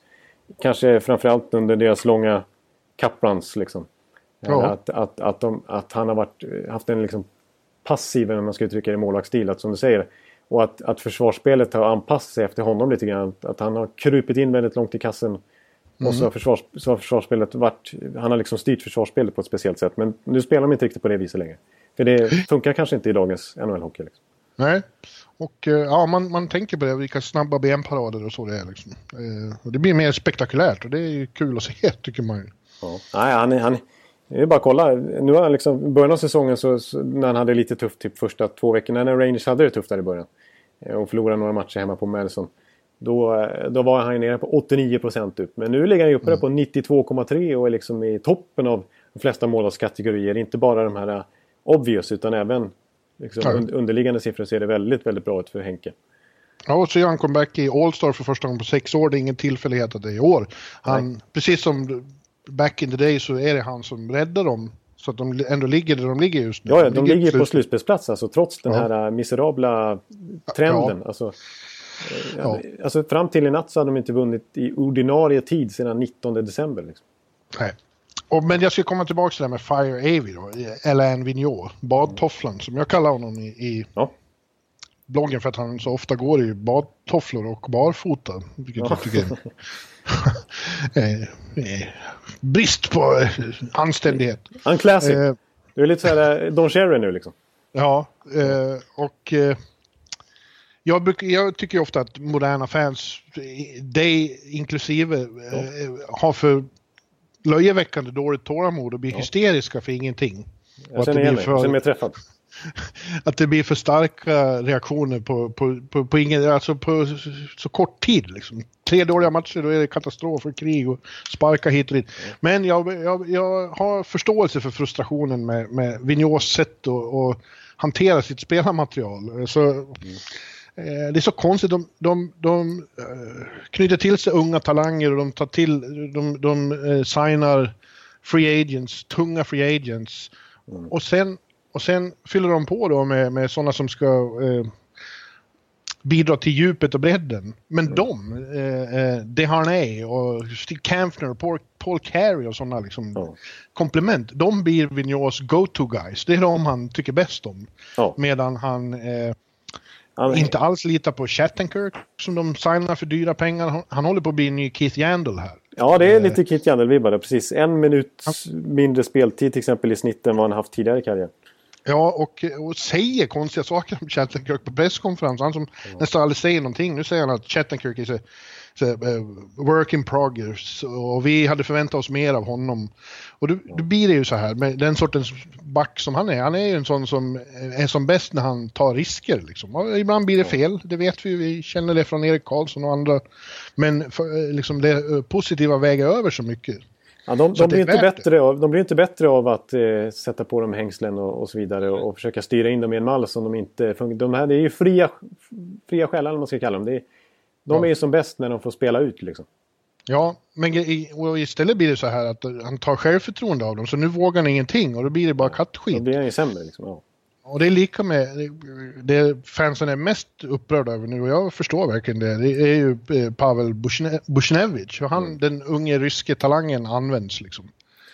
S1: kanske framförallt under deras långa cup-runs liksom.
S3: Ja.
S1: Att han har haft en liksom passiv, om man ska uttrycka det i målvaktsstil, att som du säger, och att försvarsspelet har anpassat sig efter honom lite grann, att han har krupit in väldigt långt i kassen och så har försvarsspelet han har liksom styrt försvarsspelet på ett speciellt sätt, men nu spelar de inte riktigt på det viset längre, för det funkar kanske inte i dagens NHL-hockey liksom.
S3: Nej, och ja, man tänker på det, vilka snabba benparader och så det är liksom. Och det blir mer spektakulärt och det är ju kul att se, tycker man ju.
S1: Ja. Nej, han det är bara att kolla. Nu har han liksom, början av säsongen så när han hade lite tufft typ första 2 veckorna, när Rangers hade det tufft där i början och förlorade några matcher hemma på Madison, då var han nere på 89% upp. Men nu ligger han uppe på 92,3 och är liksom i toppen av de flesta målvaktskategorier. Inte bara de här obvious, utan även liksom underliggande siffror ser det väldigt, väldigt bra ut för Henke.
S3: Ja, och så gör han comeback i All-Star för första gången på 6 år. Det är ingen tillfällighet att det är i år. Precis som back in the day så är det han som räddar dem. Så att de ändå ligger där de ligger just nu.
S1: Ja, de ligger på slutspelsplats alltså, trots den här miserabla trenden.
S3: Ja.
S1: Alltså fram till i natt så hade de inte vunnit i ordinarie tid sedan 19 december. Liksom.
S3: Nej. Men jag ska komma tillbaka till det med Fire Avey då. Alain Vigneault. Badtofflan som jag kallar honom i bloggen, för att han så ofta går i badtofflor och barfota. Vilket jag tycker brist på anständighet.
S1: Unclassic. Du är lite så här Don Cherry nu liksom.
S3: Ja, och jag tycker ofta att moderna fans, dig inklusive, har för löjeväckande dåligt tålamod och blir hysteriska för ingenting.
S1: Jag känner igen mig, jag känner mig träffad.
S3: Att det blir för starka reaktioner på ingen, alltså på så kort tid liksom. 3 dåliga matcher, då är det katastrof och krig och sparka hit och dit. Men jag har förståelse för frustrationen med Vigneaults sätt att hantera sitt spelarmaterial. Så det är så konstigt, de knyter till sig unga talanger och de signar free agents, tunga free agents. Och sen fyller de på då med sådana som ska bidra till djupet och bredden. Men Desharnais och Steve Kampner och Paul Carey och sådana liksom komplement, de blir Vigneaults go-to guys. Det är de han tycker bäst om. Medan han inte alls litar på Shattenkirk som de signar för dyra pengar. Han håller på att bli en ny Keith Yandel här. Ja,
S1: det är lite Keith Yandel-vibbar. Precis. 1 minut mindre speltid till exempel i snitten än vad han haft tidigare i karriären.
S3: Ja, och säger konstiga saker om Shattenkirk på presskonferens. Han som nästan aldrig säger någonting. Nu säger han att Shattenkirk är work in progress och vi hade förväntat oss mer av honom. Och då blir det ju så här med den sortens back som han är. Han är ju en sån som är som bäst när han tar risker liksom. Och ibland blir det fel, det vet vi känner det från Erik Karlsson och andra. Men liksom det positiva väger över så mycket.
S1: Ja, de blir inte bättre av att sätta på dem hängslen och så vidare och försöka styra in dem i en mall som de inte funkar. Det är ju fria själar, om man ska kalla dem. De är ju som bäst när de får spela ut liksom.
S3: Ja, men istället blir det så här att han tar självförtroende av dem, så nu vågar han ingenting och då blir det bara kattskit.
S1: Då blir han ju sämre liksom, ja.
S3: Och det är lika med det fansen är mest upprörda över nu, och jag förstår verkligen det är ju Pavel Buchnevich och den unge ryske talangen används liksom.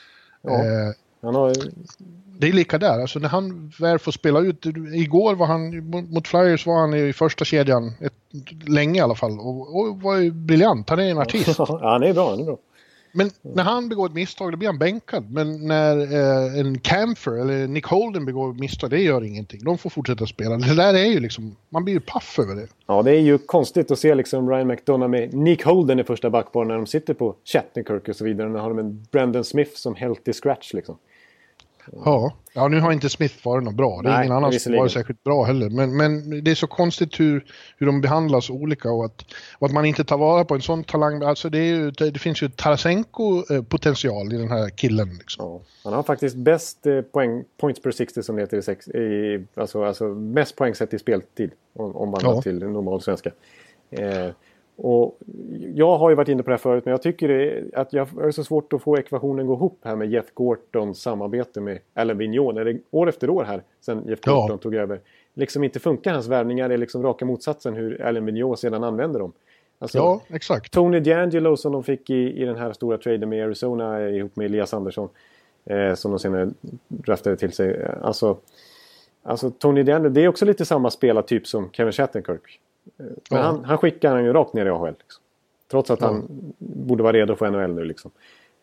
S3: Det är lika där, alltså när han väl får spela ut, igår var han mot Flyers, var han i första kedjan länge i alla fall och var ju briljant, han är en artist.
S1: Ja, han är bra.
S3: Men när han begår ett misstag, då blir han bänkad. Men när en Kampfer eller Nick Holden begår ett misstag, det gör ingenting. De får fortsätta spela. Det där är ju liksom, man blir ju paff över det.
S1: Ja, det är ju konstigt att se liksom Ryan McDonough med Nick Holden i första backparen när de sitter på Shattenkirk och så vidare. När har de en Brandon Smith som healthy scratch liksom.
S3: Ja, nu har inte Smith varit något bra. Det är ingen annan som varit särskilt bra heller. Men det är så konstigt hur de behandlas olika och att man inte tar vara på en sån talang. Alltså det finns ju Tarasenko-potential i den här killen. Liksom.
S1: Ja, han har faktiskt bäst points per 60 som det heter alltså mest poängsätt i speltid om man har till normal svenska. Och jag har ju varit inne på det här förut, men jag tycker att jag är så svårt att få ekvationen gå ihop här med Jeff Gortons samarbete med Alain Vigneault. När det år efter år här, sen Jeff Gorton tog över, liksom inte funkar hans värvningar, är liksom raka motsatsen hur Alain Vigneault sedan använder dem. Alltså,
S3: ja, exakt.
S1: Tony DeAngelo som de fick i den här stora traden med Arizona ihop med Elias Andersson. Som de senare draftade till sig. Alltså Tony DeAngelo, det är också lite samma spelartyp som Kevin Shattenkirk. Men han skickar han ju rakt ner i AHL. Liksom. Trots att han borde vara redo för NHL nu. Liksom.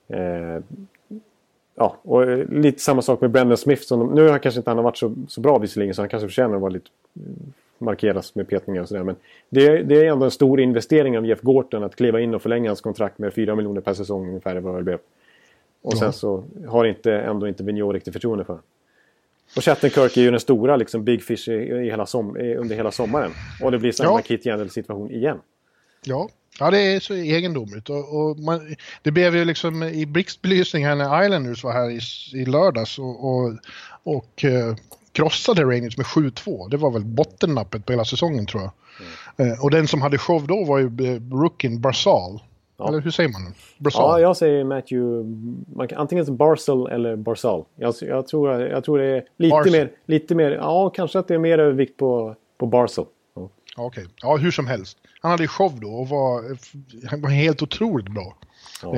S1: Och lite samma sak med Brendan Smith. Som nu har kanske inte han varit så bra visserligen, så han kanske förtjänar att vara lite markeras med petningar och sådär. Men det är ändå en stor investering av Jeff Gorton att kliva in och förlänga hans kontrakt med 4 miljoner per säsong ungefär i vad det blev. Och sen så har ändå inte Vigneault riktigt förtroende för. Och Shattenkirk är ju den stora liksom, big fish under hela sommaren. Och det blir samma Kit Yandel-situation igen. Ja,
S3: det är så egendomligt. Och det blev ju liksom i blixtbelysning här när Islanders var här i lördags och krossade Rangers med 7-2. Det var väl bottennappet på hela säsongen, tror jag. Och den som hade show då var ju rookien Barzal. Ja. Eller hur säger man? Barzal.
S1: Ja, jag säger antingen Barzal eller Barzal. Jag tror det är lite mer. Ja, kanske att det är mer övervikt på Barzal. Ja.
S3: Okej. Ja, hur som helst. Han hade show då och var helt otroligt bra. Ja.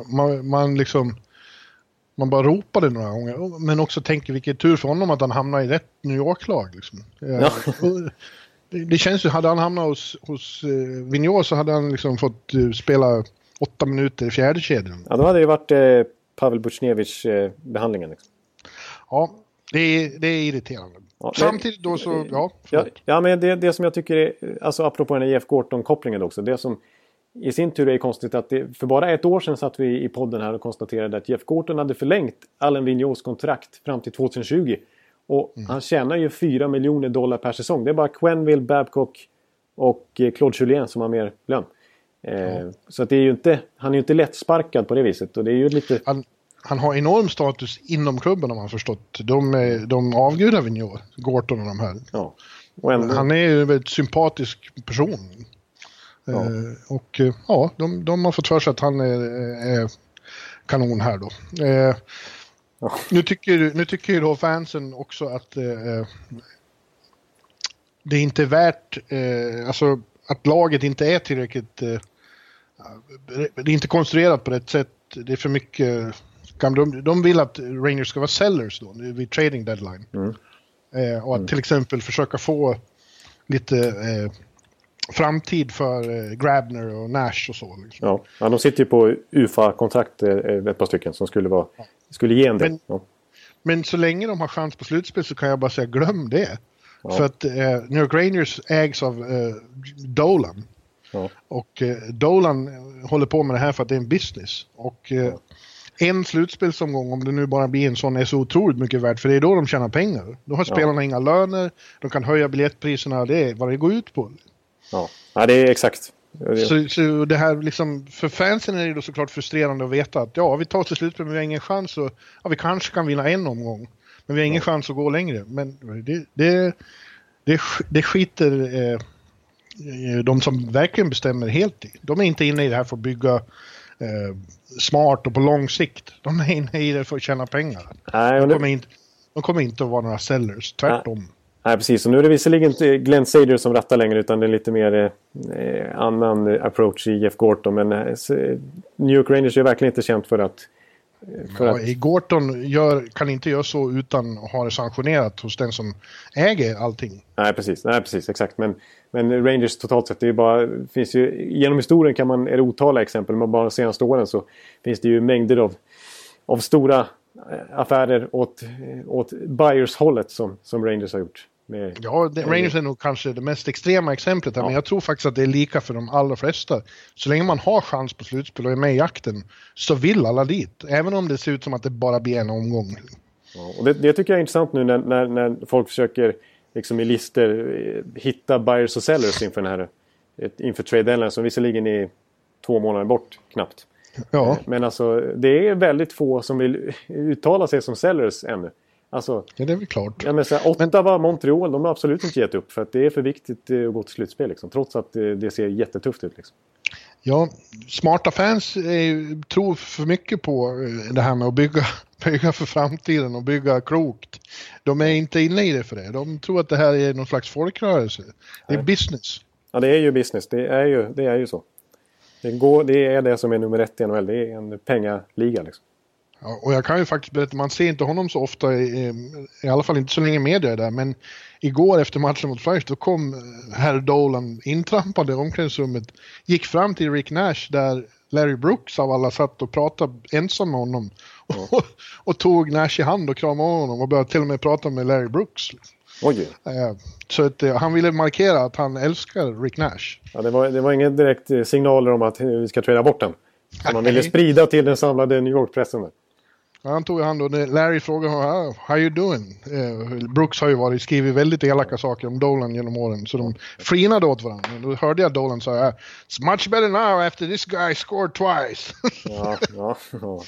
S3: Man bara ropade några gånger, men också tänker vilken tur för honom att han hamnar i rätt New York-lag. Liksom. Ja. Det känns ju, hade han hamnat hos Vigneault så hade han liksom fått spela 8 minuter i fjärde kedjan.
S1: Ja, då hade det varit Pavel Buchnevich behandlingen. Liksom.
S3: Ja, det är irriterande. Ja, samtidigt då så,
S1: ja, men det som jag tycker är, alltså apropå den här Jeff Gorton-kopplingen också, det som i sin tur är konstigt att för bara ett år sedan satt vi i podden här och konstaterade att Jeff Gorton hade förlängt Alain Vigneaults kontrakt fram till 2020. Och han tjänar ju $4 miljoner per säsong. Det är bara Quenneville, Babcock och Claude Julien som har mer lön. Så att det är ju inte, han är ju inte lättsparkad på det viset. Och det är ju lite...
S3: Han har enorm status inom klubben, om man förstått. De avgudar Vigneault, Gorton och de här. Ja. Och ändå... Han är ju en sympatisk person. Ja. Och de har fått för sig att han är kanon här då. Nu tycker ju då fansen också att det inte är värt, alltså att laget inte är tillräckligt, det är inte konstruerat på rätt sätt. Det är för mycket. De vill att Rangers ska vara sellers då vid trading deadline. Och att till exempel försöka få lite framtid för Grabner och Nash och så. Liksom.
S1: Ja, de sitter ju på UFA-kontrakt ett par stycken som skulle ge en del.
S3: Men så länge de har chans på slutspel så kan jag bara säga glöm det. Ja. För att New York Rangers ägs av Dolan. Ja. Och Dolan håller på med det här för att det är en business. Och en slutspelsomgång, om det nu bara blir en sån, är så otroligt mycket värt. För det är då de tjänar pengar. Då har spelarna inga löner. De kan höja biljettpriserna. Det är vad det går ut på.
S1: Ja, det är exakt.
S3: Så det här liksom, för fansen är det då såklart frustrerande att veta att vi tar till slut men vi har ingen chans vi kanske kan vinna en omgång, men vi har ingen chans att gå längre. Men det skiter de som verkligen bestämmer helt i. De är inte inne i det här för att bygga smart och på lång sikt. De är inne i det för att tjäna pengar. De kommer inte att vara några sellers, tvärtom.
S1: Nej, precis. Och nu är det visserligen inte Glenn Sader som rattar längre, utan det är lite mer annan approach i Jeff Gorton. Men New York Rangers är verkligen inte känt för att...
S3: Gorton kan inte göra så utan att ha det sanktionerat hos den som äger allting.
S1: Nej, precis, exakt. Men Rangers totalt sett, det är bara, finns ju, genom historien är det otaliga exempel, men bara de senaste åren så finns det ju mängder av stora affärer åt buyers-hållet som Rangers har gjort.
S3: Rangers är nog kanske det mest extrema exemplet här, men jag tror faktiskt att det är lika för de allra flesta. Så länge man har chans på slutspel och är med i jakten så vill alla dit, även om det ser ut som att det bara blir en omgång.
S1: Ja, och det tycker jag är intressant nu när folk försöker liksom i lister hitta buyers och sellers inför trade deadline som visserligen är 2 månader bort knappt. Ja. Men alltså det är väldigt få som vill uttala sig som sellers ännu. Alltså,
S3: det är väl klart.
S1: Ottawa, Montreal, de har absolut inte gett upp för att det är för viktigt att gå till slutspel liksom, trots att det ser jättetufft ut liksom.
S3: Ja, smarta fans tror för mycket på det här med att bygga för framtiden och bygga klokt. De är inte inne i det för det. De tror att det här är någon slags folkrörelse. Det är business.
S1: Ja, det är ju business. Det är ju så. Det är det som är nummer 1 i NHL. Det är en pengaliga liksom.
S3: Ja, och jag kan ju faktiskt berätta, man ser inte honom så ofta, i alla fall inte så länge media är där, men igår efter matchen mot Flyers, då kom herr Dolan intrampade i omklädningsrummet, gick fram till Rick Nash där Larry Brooks av alla satt och pratade ensam med honom och tog Nash i hand och kramade honom och började till och med prata med Larry Brooks.
S1: Oj.
S3: Så att, han ville markera att han älskar Rick Nash.
S1: Ja, det var ingen direkt signaler om att vi ska träda bort den. Man ville sprida till den samlade New York-pressen.
S3: Ja, han tog i hand och Larry frågade how you doing? Brooks har ju skrivit väldigt elaka saker om Dolan genom åren, så de frinade åt varandra. Då hörde jag Dolan säga it's much better now after this guy scored twice.
S1: Ja.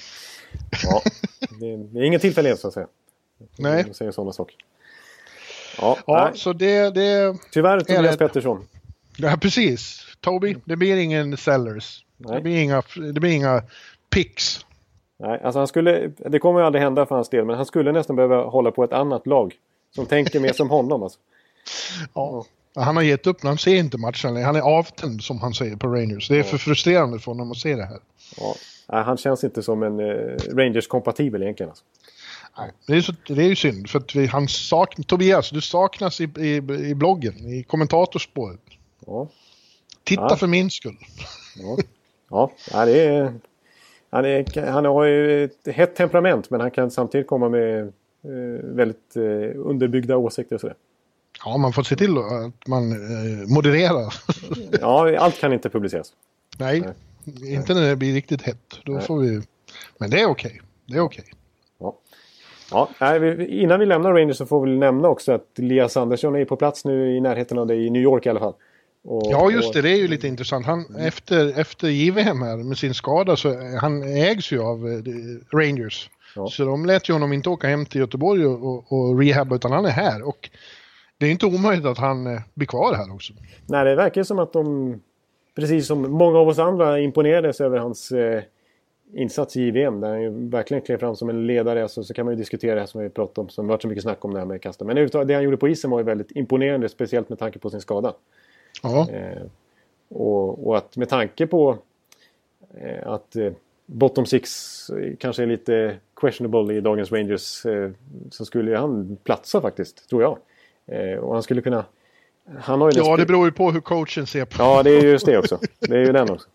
S1: Det är ingen tillfällighet så att säga.
S3: Nej.
S1: De säger sådana saker.
S3: Ja, så det
S1: tyvärr Tobias Pettersson.
S3: Ja, precis. Toby, det blir ingen sellers. Det blir inga picks.
S1: Nej, alltså det kommer ju aldrig hända för hans del, men han skulle nästan behöva hålla på ett annat lag som tänker mer som honom alltså.
S3: Ja. Han har gett upp när han ser inte matchen. Han är avtänd som han säger på Rangers. Det är för frustrerande för honom att se det här.
S1: Ja. Nej, han känns inte som en Rangers-kompatibel egentligen alltså.
S3: Nej, det är ju synd för att Tobias, du saknas i bloggen, i kommentatorspåret.
S1: Ja.
S3: Titta för min skull.
S1: Ja, det är... Han har ju ett hett temperament, men han kan samtidigt komma med väldigt underbyggda åsikter och sådär.
S3: Ja, man får se till att man modererar.
S1: Ja, allt kan inte publiceras.
S3: Nej, inte när det blir riktigt hett. Då får vi... Men det är okej. Det är okej.
S1: Ja, innan vi lämnar Rangers så får vi nämna också att Elias Andersson är på plats nu i närheten av det i New York i alla fall.
S3: Ja, just det. Det är ju lite intressant. Han, efter JVM här med sin skada, så han ägs ju av Rangers. Ja. Så de lät ju honom inte åka hem till Göteborg och rehabba, utan han är här. Och det är inte omöjligt att han blir kvar här också. Nej,
S1: det verkar som att de, precis som många av oss andra, imponerades över hans insats i JVM. Där han ju verkligen klev fram som en ledare. Så kan man ju diskutera det här som vi pratade om, som varit så mycket snack om det här med kasta. Men det han gjorde på isen var ju väldigt imponerande, speciellt med tanke på sin skada.
S3: Ja.
S1: Och att med tanke på att bottom six kanske är lite questionable i dagens Rangers, så skulle han platsa faktiskt, tror jag. Och han skulle kunna... Han har ju
S3: det beror ju på hur coachen ser på.
S1: Ja, det är just det också. Det är ju den också.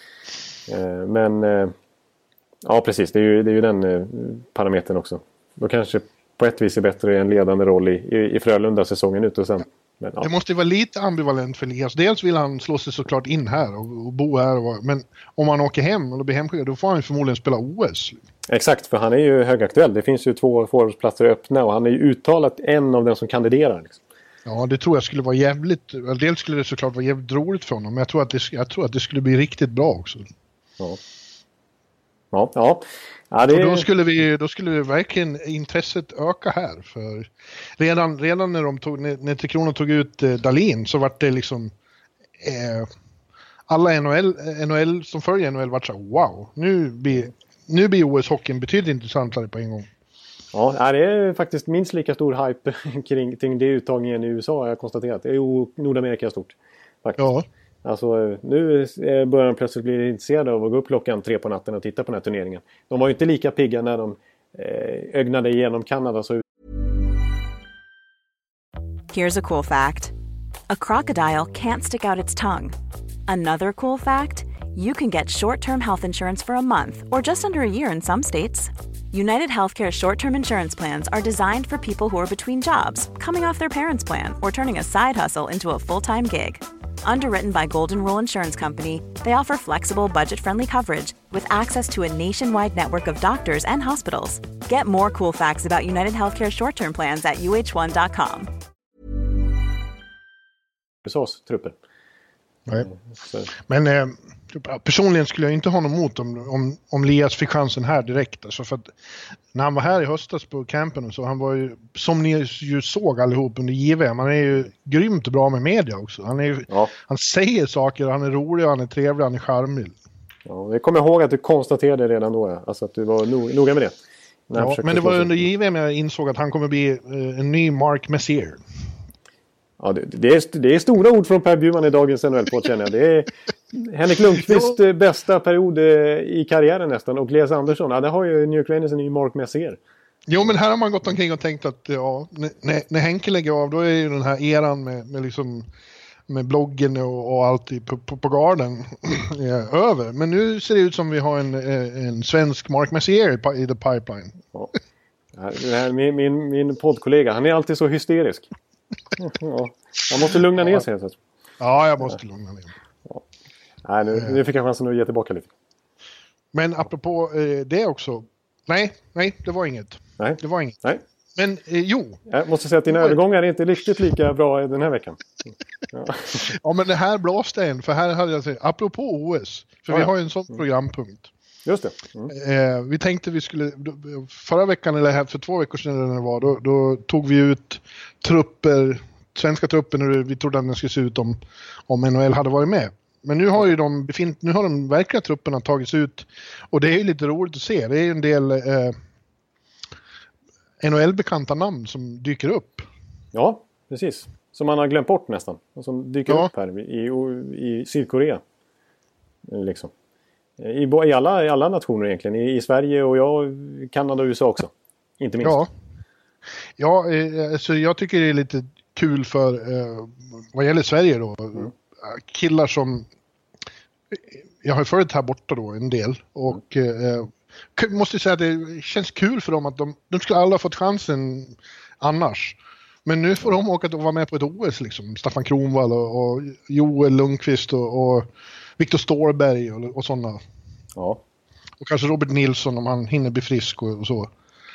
S1: Men ja, precis. Det är ju den parametern också. Då kanske på ett vis är bättre en ledande roll i Frölunda säsongen ut och sen... Men, ja.
S3: Det måste ju vara lite ambivalent för Elias. Dels vill han slå sig såklart in här och bo här. Men om han åker hem eller blir hemskickad, då får han förmodligen spela OS.
S1: Exakt, för han är ju högaktuell. Det finns ju 2 forwardsplatser öppna och han är ju uttalat en av dem som kandiderar. Liksom.
S3: Ja, det tror jag skulle vara jävligt... Dels skulle det såklart vara jävligt roligt för honom, men jag tror att det skulle bli riktigt bra också.
S1: Ja,
S3: och då skulle vi verkligen intresset öka här. För redan när Tre Kronor tog ut Dahlin, så var det liksom alla NHL som följer NHL var så wow, nu blir OS-hockeyn betydligt intressantare på en gång.
S1: Ja, det är faktiskt minst lika stor hype kring det uttagningen i USA, har jag konstaterat. Det är ju Nordamerika stort faktiskt. Ja. Alltså nu börjar de plötsligt bli intresserade av att gå upp klockan 3 på natten och titta på den här turneringen. De var ju inte lika pigga när de ögnade igenom Kanada. Så...
S5: Here's a cool fact. A crocodile can't stick out its tongue. Another cool fact, you can get short-term health insurance for a month or just under a year in some states. United Healthcare short-term insurance plans are designed for people who are between jobs, coming off their parents' plan, or turning a side hustle into a full-time gig. Underwritten by Golden Rule Insurance Company, they offer flexible, budget-friendly coverage with access to a nationwide network of doctors and hospitals. Get more cool facts about United Healthcare short-term plans at uh1.com.
S1: USAs trupper.
S3: Nej. Men personligen skulle jag inte ha något emot om Elias fick chansen här direkt. Alltså för att när han var här i höstas på campen och så, han var ju, som ni ju såg allihop under JVM, han är ju grymt bra med media också. Han säger saker, han är rolig, han är trevlig, han är charmig.
S1: Ja, jag kommer ihåg att du konstaterade redan då, alltså att du var noga med det.
S3: Ja, men det var under JVM jag insåg att han kommer bli en ny Mark Messier.
S1: Ja, det är stora ord från Per Bjurman i dagens NHL-podd, känner jag. Det är Henrik Lundqvists bästa period i karriären nästan. Och Elias Andersson, det har ju New York Rangers en ny Mark Messier.
S3: Jo, men här har man gått omkring och tänkt att när Henke lägger av, då är ju den här eran med bloggen och allt på garden över. Men nu ser det ut som vi har en svensk Mark Messier i the pipeline. Ja.
S1: Det här, min poddkollega, han är alltid så hysterisk. Ja. Man måste lugna ner sig. Så.
S3: Ja, jag måste lugna ner.
S1: Ja. Nej, nu fick jag chansen att ge tillbaka lite.
S3: Men apropå det också. Nej, det var inget.
S1: Nej.
S3: Det var inget.
S1: Nej.
S3: Men jo.
S1: Jag måste säga att dina övergångar är inte riktigt lika bra den här veckan.
S3: Ja, men det här blåste en. För här hade jag sagt, apropå OS. För vi har ju en sån programpunkt.
S1: Just det.
S3: Vi tänkte vi skulle, förra veckan eller här för 2 veckor sedan när det var, då tog vi ut svenska trupper när vi trodde att den skulle se ut om NHL hade varit med. Men nu har ju de verkliga trupperna tagits ut och det är ju lite roligt att se. Det är ju en del NHL-bekanta namn som dyker upp.
S1: Ja, precis. Som man har glömt bort nästan. Och som dyker upp här i Sydkorea. Liksom. I alla nationer egentligen. I Sverige och Kanada och USA också. Inte minst.
S3: Ja, så jag tycker det är lite kul för vad gäller Sverige då. Killar som jag har följt här borta då en del. Och måste säga att det känns kul för dem att de skulle alla fått chansen annars. Men nu får de åka och vara med på ett OS liksom. Staffan Kronwall och Joel Lundqvist och Viktor Ståhlberg och sådana. Ja. Och kanske Robert Nilsson om han hinner bli frisk och så.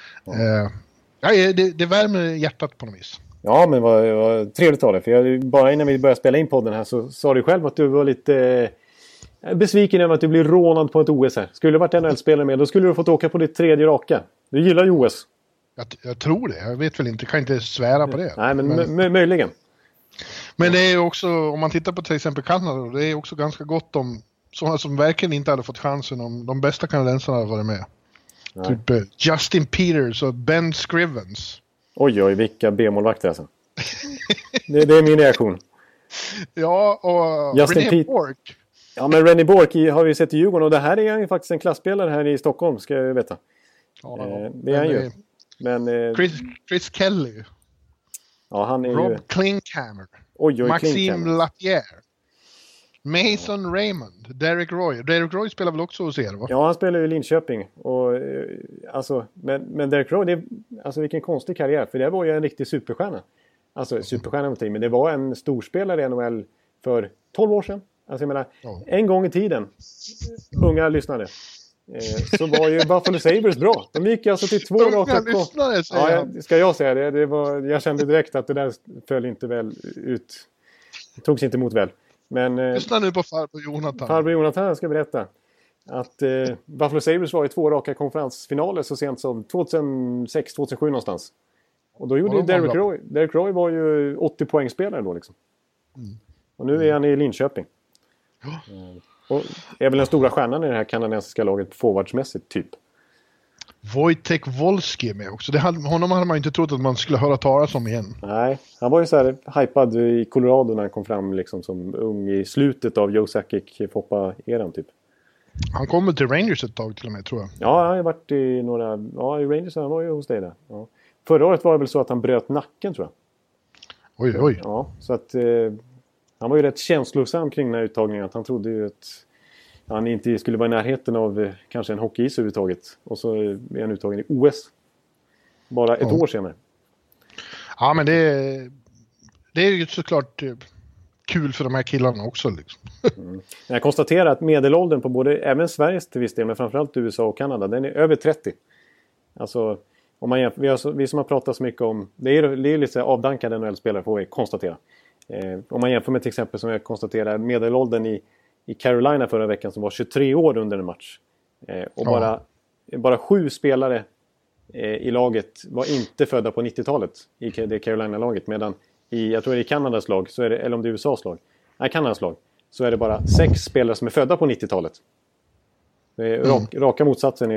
S3: Ja. Det värmer hjärtat på något vis.
S1: Ja, men vad trevligt av det. För bara innan vi började spela in podden här så sa du själv att du var lite besviken över att du blir rånad på ett OS här. Skulle det varit en NHL-spelare med, då skulle du fått åka på ditt 3:e raka. Du gillar ju OS. Jag
S3: tror det. Jag vet väl inte. Kan inte svära på det.
S1: Nej, men möjligen.
S3: Men det är också, om man tittar på till exempel Kanada, det är också ganska gott om sådana som verkligen inte hade fått chansen om de bästa kanadensarna hade varit med. Nej. Typ Justin Peters och Ben Scrivens.
S1: Oj, vilka B-målvakter alltså. det är min reaktion.
S3: Ja, och René Bork.
S1: Ja, men René Bork har vi sett i Djurgården och det här är ju faktiskt en klassspelare här i Stockholm, ska jag veta. Ja, det är han ju. Men,
S3: Chris Kelly.
S1: Ja, han är
S3: Rob
S1: ju...
S3: Klinkhammer.
S1: Maxime
S3: Klinkhammer. Lapierre. Mason Raymond. Derek Roy. Derek Roy spelar väl också hos er, va?
S1: Ja, han spelar ju i Linköping. Och, alltså, men Derek Roy, alltså vilken konstig karriär. För det var ju en riktig superstjärna. Alltså superstjärna på tid, men det var en storspelare i NHL för 12 år sedan. Alltså jag menar, en gång i tiden, unga lyssnare, så var ju Buffalo Sabres bra. De gick alltså till 2 raka... Ska jag säga det? Jag kände direkt att det där föll inte väl ut. Det togs inte emot väl. Men,
S3: lyssna nu på farbror Jonathan.
S1: Farbror Jonathan ska berätta att Buffalo Sabres var i 2 raka konferensfinaler så sent som 2006-2007 någonstans. Och då gjorde Derek Roy var ju 80-poängspelare då liksom. Och nu är han i Linköping. Och är väl den stora stjärnan i det här kanadensiska laget forwardsmässigt typ.
S3: Wojtek Wolski är med också. Honom hade man inte trott att man skulle höra talas om igen.
S1: Nej, han var ju så här hypad i Colorado när han kom fram liksom som ung i slutet av Joe Sakic-Foppa-eran typ.
S3: Han kom till Rangers ett tag till och med, tror jag.
S1: Ja, han har varit i några... Ja, i Rangers han var ju hos dig där. Ja. Förra året var det väl så att han bröt nacken, tror jag.
S3: Oj.
S1: Ja, så att... han var ju rätt känslosam kring den här uttagningen. Att han trodde ju att han inte skulle vara i närheten av kanske en hockeyis överhuvudtaget. Och så är han uttagen i OS. Bara ett år senare.
S3: Ja, men det är ju såklart kul för de här killarna också. Liksom.
S1: Jag konstaterar att medelåldern på även Sveriges till viss del, men framförallt USA och Kanada, den är över 30. Alltså, om man jämför, vi som har pratat så mycket om... Det är lite avdankade NHL-spelare får vi konstatera. Om man jämför med till exempel som jag konstaterar medelåldern i Carolina förra veckan som var 23 år under en match. Och bara 7 spelare i laget var inte födda på 90-talet i det Carolina-laget. Medan jag tror det är Kanadas lag, så är det, eller om det är USAs lag. Nej, Kanadas lag. Så är det bara 6 spelare som är födda på 90-talet. Det är raka motsatsen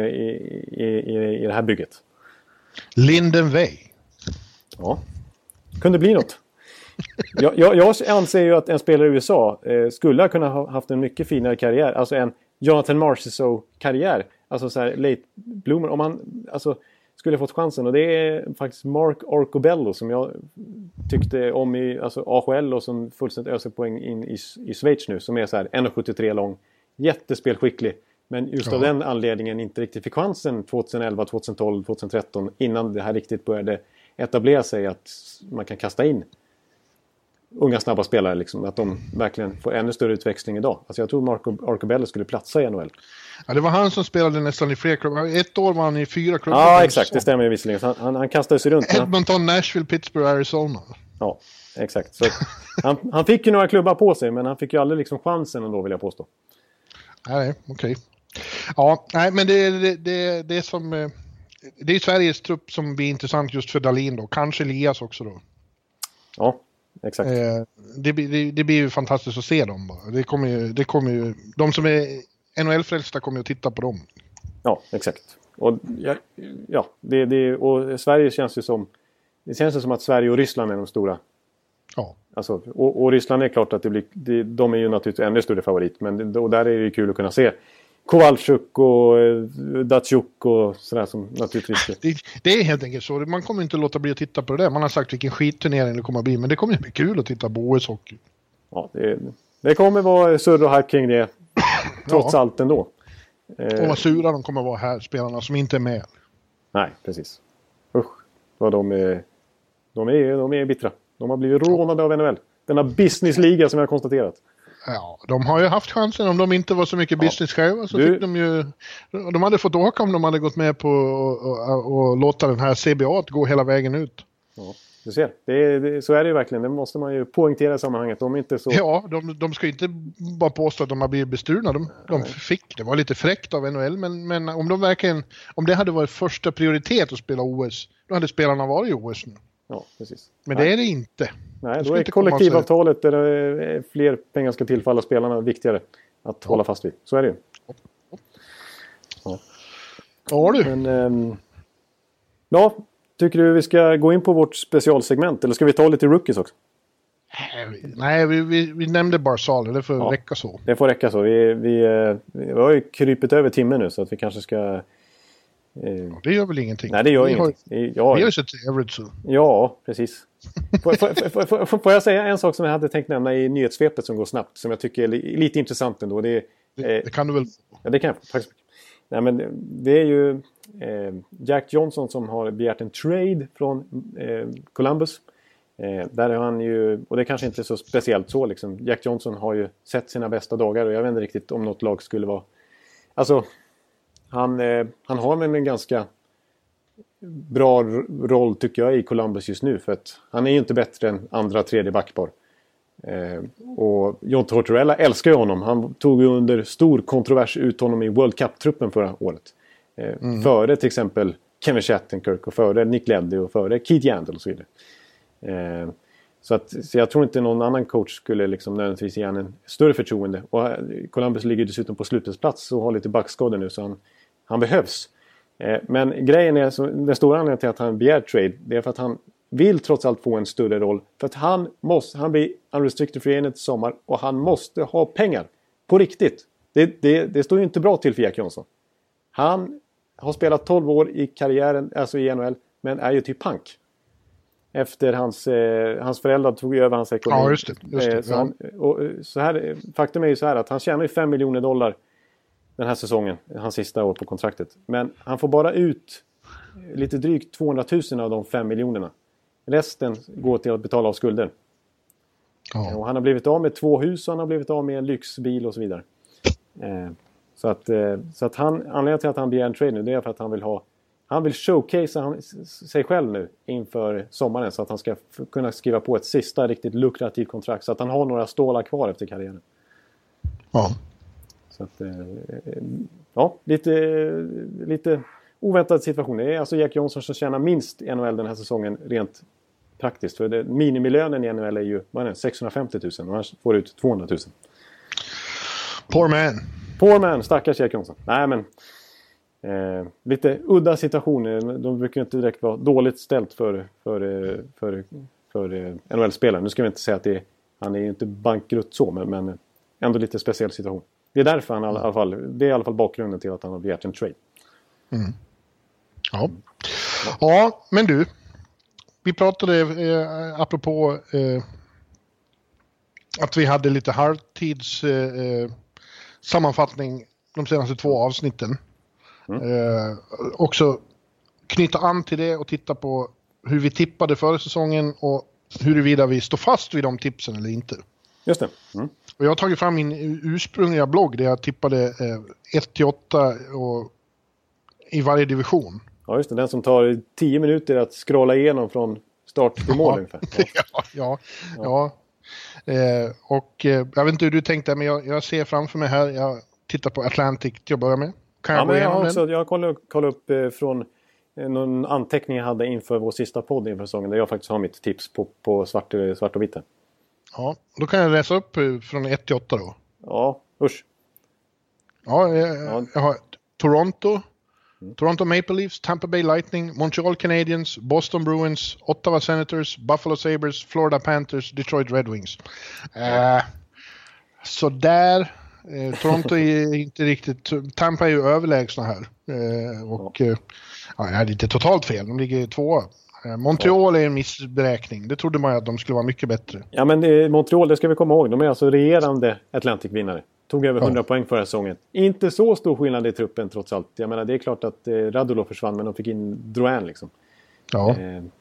S1: i det här bygget.
S3: Linden Way.
S1: Ja, kunde bli något. Jag anser ju att en spelare i USA skulle ha kunnat ha haft en mycket finare karriär. Alltså en Jonathan Marchessault-karriär. Alltså så här late bloomer. Om han skulle fått chansen. Och det är faktiskt Mark Arcobello som jag tyckte om i AHL och som fullständigt öser poäng in i Schweiz nu. Som är så här 1,73 lång. Jättespelskicklig. Men just av den anledningen inte riktigt fick chansen 2011, 2012, 2013 innan det här riktigt började etablera sig att man kan kasta in unga snabba spelare liksom, att de verkligen får ännu större utväxling idag. Alltså jag tror Marco Arcobello skulle platsa i NHL.
S3: Ja, det var han som spelade nästan i fler klubbar. Ett år var han i 4 klubbar.
S1: Ja, exakt. Det stämmer ju visserligen. Han kastade sig runt.
S3: Edmonton, Nashville, Pittsburgh, Arizona.
S1: Ja, exakt. Så han fick ju några klubbar på sig, men han fick ju aldrig liksom chansen ändå, vill jag påstå.
S3: Nej, okej. Ja, nej, men det är som... Det är Sveriges trupp som blir intressant just för Dahlin då. Kanske Elias också då.
S1: Ja, exakt.
S3: Det blir ju fantastiskt att se dem bara. Det kommer ju de som är NHL-frälsta kommer ju att titta på dem.
S1: Ja, exakt. Och och Sverige känns ju som... Det känns ju som att Sverige och Ryssland är de stora.
S3: Ja.
S1: Alltså, och Ryssland är klart att de är ju naturligtvis ännu större favorit. Men och där är det ju kul att kunna se Kowalczyk och Datsjuk och sådär som naturligtvis...
S3: Det är helt enkelt så. Man kommer inte låta bli att titta på det där. Man har sagt vilken skitturnering det kommer att bli. Men det kommer att bli kul att titta på OS-hockey.
S1: Ja, det kommer vara surr och hack kring det. Trots allt ändå.
S3: Och vad sura de kommer att vara här, spelarna som inte är med.
S1: Nej, precis. Usch, vad de är bittra. De har blivit rånade av NHL. Denna businessliga som jag har konstaterat.
S3: Ja, de har ju haft chansen om de inte var så mycket business själva. Så fick de ju... De hade fått åka om de hade gått med på och låta den här CBA gå hela vägen ut.
S1: Ja, du ser. Så är det ju verkligen. Det måste man ju poängtera i sammanhanget. De är inte så...
S3: Ja, de ska ju inte bara påstå att de har blivit bestulna. De fick. Det var lite fräckt av NHL. Men om det hade varit första prioritet att spela OS, då hade spelarna varit i OS nu.
S1: Ja, precis.
S3: Men det är det inte.
S1: Nej, då är kollektivavtalet där fler pengar ska tillfalla spelarna viktigare att hålla fast vid. Så är det ju.
S3: Ja, du.
S1: Men, tycker du vi ska gå in på vårt specialsegment? Eller ska vi ta lite rookies också?
S3: Nej, vi nämnde Barzal. Det får räcka så.
S1: Det får räcka så. Vi har ju krypit över timmen nu så att vi kanske ska...
S3: det gör väl ingenting.
S1: Nej, det gör ingenting.
S3: Vi har ju sett trevligt så.
S1: Ja, precis. Får jag säga en sak som jag hade tänkt nämna i nyhetssvepet som går snabbt, som jag tycker är lite intressant ändå.
S3: Det kan du väl?
S1: Ja, det kan jag. Tack så mycket. Nej, men det är ju Jack Johnson som har begärt en trade från Columbus. Där är han ju, och det kanske inte är så speciellt så liksom. Jack Johnson har ju sett sina bästa dagar och jag vet inte riktigt om något lag skulle vara... Alltså, han har väl en ganska bra roll tycker jag i Columbus just nu, för att han är ju inte bättre än andra tredje backpar. Och John Tortorella älskar ju honom. Han tog ju under stor kontrovers ut honom i World Cup-truppen förra året. Före till exempel Kevin Shattenkirk och före Nick Leddy och före Keith Yandel och så vidare. Så jag tror inte någon annan coach skulle liksom nödvändigtvis ge en större förtroende. Och Columbus ligger dessutom på slutspelsplats och har lite backskador nu, så han behövs. Men grejen är, den stora anledningen till att han begär trade, det är för att han vill trots allt få en större roll. För att han blir unrestricted free agent i sommar och han måste ha pengar. På riktigt. Det står ju inte bra till för Jack Johnson. Han har spelat 12 år i karriären, alltså i NHL, men är ju typ pank. Efter hans föräldrar tog över hans ekonomi.
S3: Ja, just det.
S1: Faktum är ju så här att han tjänar ju $5 miljoner den här säsongen, hans sista år på kontraktet. Men han får bara ut lite drygt 200 000 av de 5 miljonerna. Resten går till att betala av skulder.
S3: Ja.
S1: Och han har blivit av med 2 hus och han har blivit av med en lyxbil och så vidare. Så att anledningen till att han begär en trade nu, det är för att han vill showcasea sig själv nu inför sommaren, så att han ska kunna skriva på ett sista riktigt lukrativt kontrakt, så att han har några stålar kvar efter karriären.
S3: Ja.
S1: Så att, lite oväntad situation. Det är alltså Jack Johnson som tjänar minst i NHL den här säsongen rent praktiskt. För minimilönen i NHL är ju 650 000 och han får ut 200 000. Poor man, stackars Jack Johnson. Nej, men lite udda situationer. De brukar inte direkt vara dåligt ställt för för NHL-spelare. Nu ska vi inte säga att han är ju inte bankrutt så, men ändå lite speciell situation. Det är därför han det är i alla fall bakgrunden till att han har begärt en trade.
S3: Mm. Ja, men du, vi pratade apropå att vi hade lite halvtids sammanfattning de senaste 2 avsnitten. Också knyta an till det och titta på hur vi tippade förra säsongen och huruvida vi står fast vid de tipsen eller inte.
S1: Just det.
S3: Och jag har tagit fram min ursprungliga blogg där jag tippade 1-8 och i varje division.
S1: Ja, just det. Den som tar 10 minuter att scrolla igenom från start till mål ungefär.
S3: Ja. Och jag vet inte hur du tänkte, men jag ser framför mig här, jag tittar på Atlantic till att börja med. Kan jag gå igenom den?
S1: Jag kollar upp från någon anteckning jag hade inför vår sista podd inför säsongen där jag faktiskt har mitt tips på svart och vitt.
S3: Ja, då kan jag läsa upp från 1-8 då.
S1: Ja, usch.
S3: Ja, jag har Toronto, Toronto Maple Leafs, Tampa Bay Lightning, Montreal Canadiens, Boston Bruins, Ottawa Senators, Buffalo Sabres, Florida Panthers, Detroit Red Wings. Så där, Toronto är inte riktigt, Tampa är ju överlägsna här. Jag hade inte totalt fel, de ligger 2. Montreal är en missberäkning. Det trodde man att de skulle vara mycket bättre.
S1: Ja, men Montreal, det ska vi komma ihåg. De är alltså regerande Atlantic-vinnare. Tog över 100 poäng förra säsongen. Inte så stor skillnad i truppen trots allt. Jag menar, det är klart att Radulov försvann, men de fick in Drouin liksom.
S3: Ja.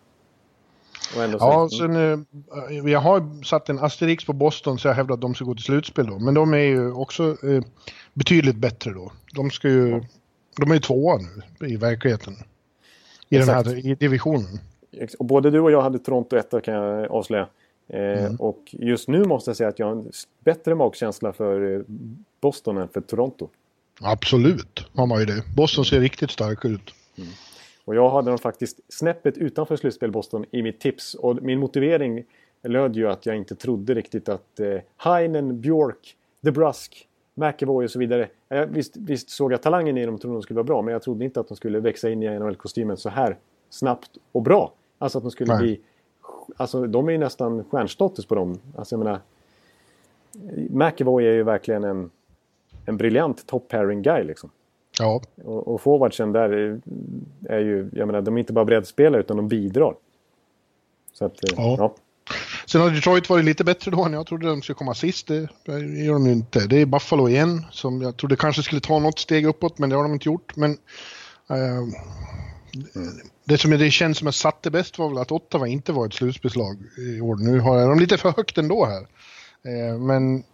S3: Sen jag har satt en asterix på Boston så jag hävdar att de ska gå till slutspel då. Men de är ju också betydligt bättre då. De är ju 2 nu i verkligheten. I den här divisionen.
S1: Och både du och jag hade Toronto 1 kan jag avslöja. Och just nu måste jag säga att jag har en bättre magkänsla för Boston än för Toronto.
S3: Absolut, har man ju det. Boston ser riktigt stark ut.
S1: Och jag hade dem faktiskt snäppet utanför slutspel Boston i mitt tips. Och min motivering löd ju att jag inte trodde riktigt att Heinen, Bjork, DeBrusk, McAvoy och så vidare. Visst såg jag talangen i dem och trodde de skulle vara bra. Men jag trodde inte att de skulle växa in i NHL-kostymen så här snabbt och bra. Alltså att de skulle bli... Alltså de är ju nästan stjärnstatus på dem. Alltså jag menar... McAvoy är ju verkligen en briljant top-pairing guy liksom.
S3: Ja.
S1: Och forwardsen där är ju... Jag menar, de är inte bara breddspelare utan de bidrar. Så att... Ja.
S3: Sen har Detroit varit lite bättre då än jag trodde de skulle komma sist. Det gör de ju inte. Det är Buffalo igen som jag trodde kanske skulle ta något steg uppåt, men det har de inte gjort. Men det känns som att satte bäst var väl att Ottawa inte var ett slutspelslag i år. Nu har de lite för högt ändå här. Men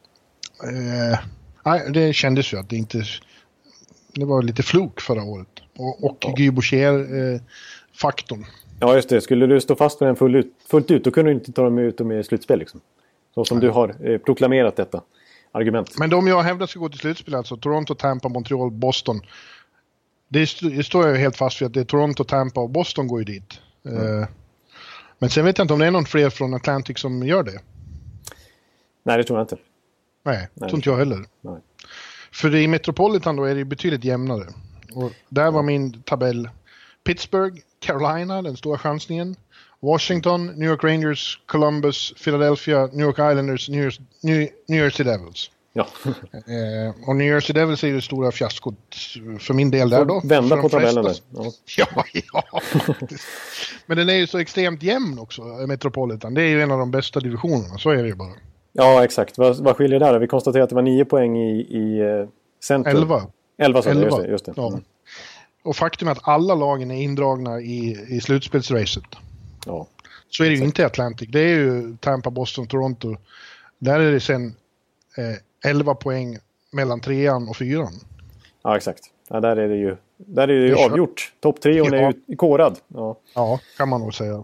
S3: det kändes ju att det inte... Det var lite fluk förra året. Och Guy Boucher-faktorn.
S1: Ja, just det. Skulle du stå fast med den fullt ut, då kunde du inte ta dem ut med slutspel liksom. Så som du har proklamerat detta argument.
S3: Men de jag hävdar ska gå till slutspel, alltså Toronto, Tampa, Montreal, Boston. Det står jag helt fast vid att det är Toronto, Tampa och Boston går ju dit. Men sen vet jag inte om det är någon fler från Atlantic som gör det.
S1: Nej, det tror jag inte.
S3: Nej, det tror inte jag heller.
S1: Nej.
S3: För i Metropolitan då är det betydligt jämnare. Och där var min tabell Pittsburgh, Carolina, den stora chansningen. Washington, New York Rangers, Columbus, Philadelphia, New York Islanders, New Jersey Devils.
S1: Ja.
S3: Och New Jersey Devils är ju det stora fiaskot för min del där då.
S1: Vända på tabellen där.
S3: Ja. Men den är ju så extremt jämn också, Metropolitan. Det är ju en av de bästa divisionerna, så är det ju bara.
S1: Ja, exakt. Vad skiljer där? Vi konstaterade att det var 9 poäng i centrum. 11 så just det.
S3: Ja. Och faktum är att alla lagen är indragna i slutspelsracet.
S1: Ja.
S3: Så är det ju inte i Atlantic. Det är ju Tampa, Boston, Toronto. Där är det sen 11 poäng mellan 3an och 4an.
S1: Ja, exakt. Ja, där är det ju avgjort. Topp 3 är ju korad.
S3: Ja, kan man nog säga.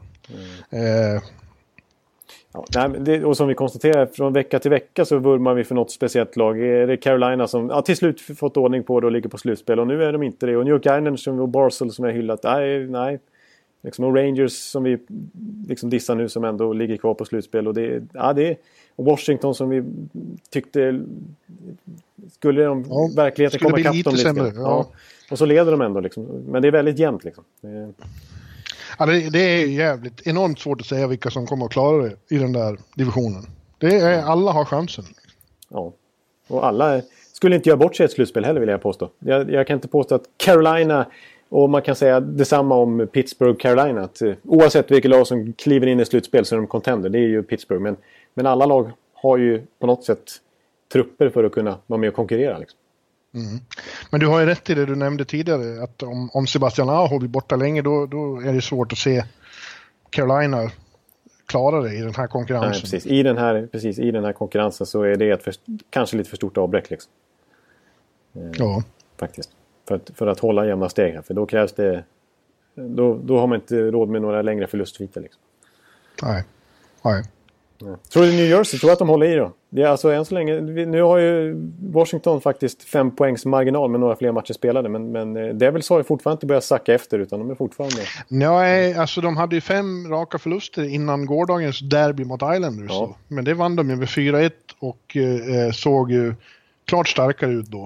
S1: Och som vi konstaterar, från vecka till vecka så vurmar vi för något speciellt lag. Är det Carolina som till slut fått ordning på det och ligger på slutspel. Och nu är de inte det. Och New York Islanders och Barzell som är hyllat. Nej. Liksom, och Rangers som vi liksom dissar nu som ändå ligger kvar på slutspel. Och det är Washington som vi tyckte skulle de verkligheten komma ikapp dem lite.
S3: Ja.
S1: Och så leder de ändå liksom. Men det är väldigt jämnt liksom.
S3: Ja, det är jävligt enormt svårt att säga vilka som kommer att klara det i den där divisionen. Alla har chansen.
S1: Ja, och alla skulle inte göra bort sig ett slutspel heller, vill jag påstå. Jag kan inte påstå att Carolina, och man kan säga detsamma om Pittsburgh, Carolina, att oavsett vilket lag som kliver in i slutspel så är de contender. Det är ju Pittsburgh, men alla lag har ju på något sätt trupper för att kunna vara med och konkurrera liksom.
S3: Mm. Men du har ju rätt i det du nämnde tidigare, att om Sebastian Aho blir borta länge, då är det svårt att se Carolina klara det i den här konkurrensen.
S1: Nej, precis. I den här konkurrensen så är det kanske lite för stort avbräck liksom.
S3: Ja.
S1: Faktiskt. För att hålla jämna steg här, för då krävs det, då har man inte råd med några längre förlustsviter liksom.
S3: Nej.
S1: Tror du New Jersey, tror att de håller i då? Det är alltså än så länge, nu har ju Washington faktiskt 5 poängs marginal med några fler matcher spelade, men Devils har ju fortfarande inte börjat sacka efter, utan de är fortfarande...
S3: Nej, alltså de hade ju 5 raka förluster innan gårdagens derby mot Islanders.
S1: Ja.
S3: Men det vann de ju med 4-1 och såg ju klart starkare ut då.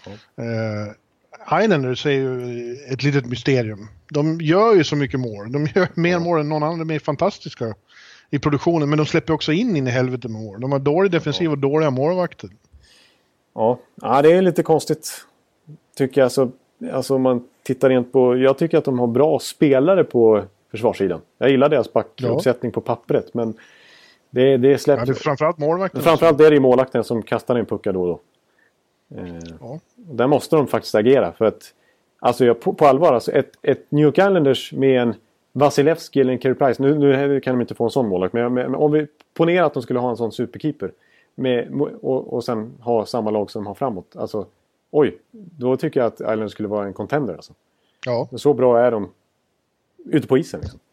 S3: Ja. Islanders är ju ett litet mysterium. De gör ju så mycket mål. De gör mer mål än någon annan. De är fantastiska i produktionen, men de släpper också in i helvete med mål. De har dålig defensiv och dåliga målvakter.
S1: Ja, det är lite konstigt tycker jag. Alltså om man tittar rent på... Jag tycker att de har bra spelare på försvarssidan. Jag gillar deras backuppsättning på pappret, men det släpper...
S3: Ja, det är framförallt målvakten.
S1: Framförallt är det målvakten som kastar in puckar då och då. Ja. Där måste de faktiskt agera, för att alltså på allvar, alltså ett New York Islanders med en Vasilevski eller en Carey Price, nu kan de inte få en sån målvakt, men om vi ponerar att de skulle ha en sån superkeeper och sen ha samma lag som de har framåt, alltså då tycker jag att Islanders skulle vara en contender alltså. Ja. Så bra är de ute på isen liksom.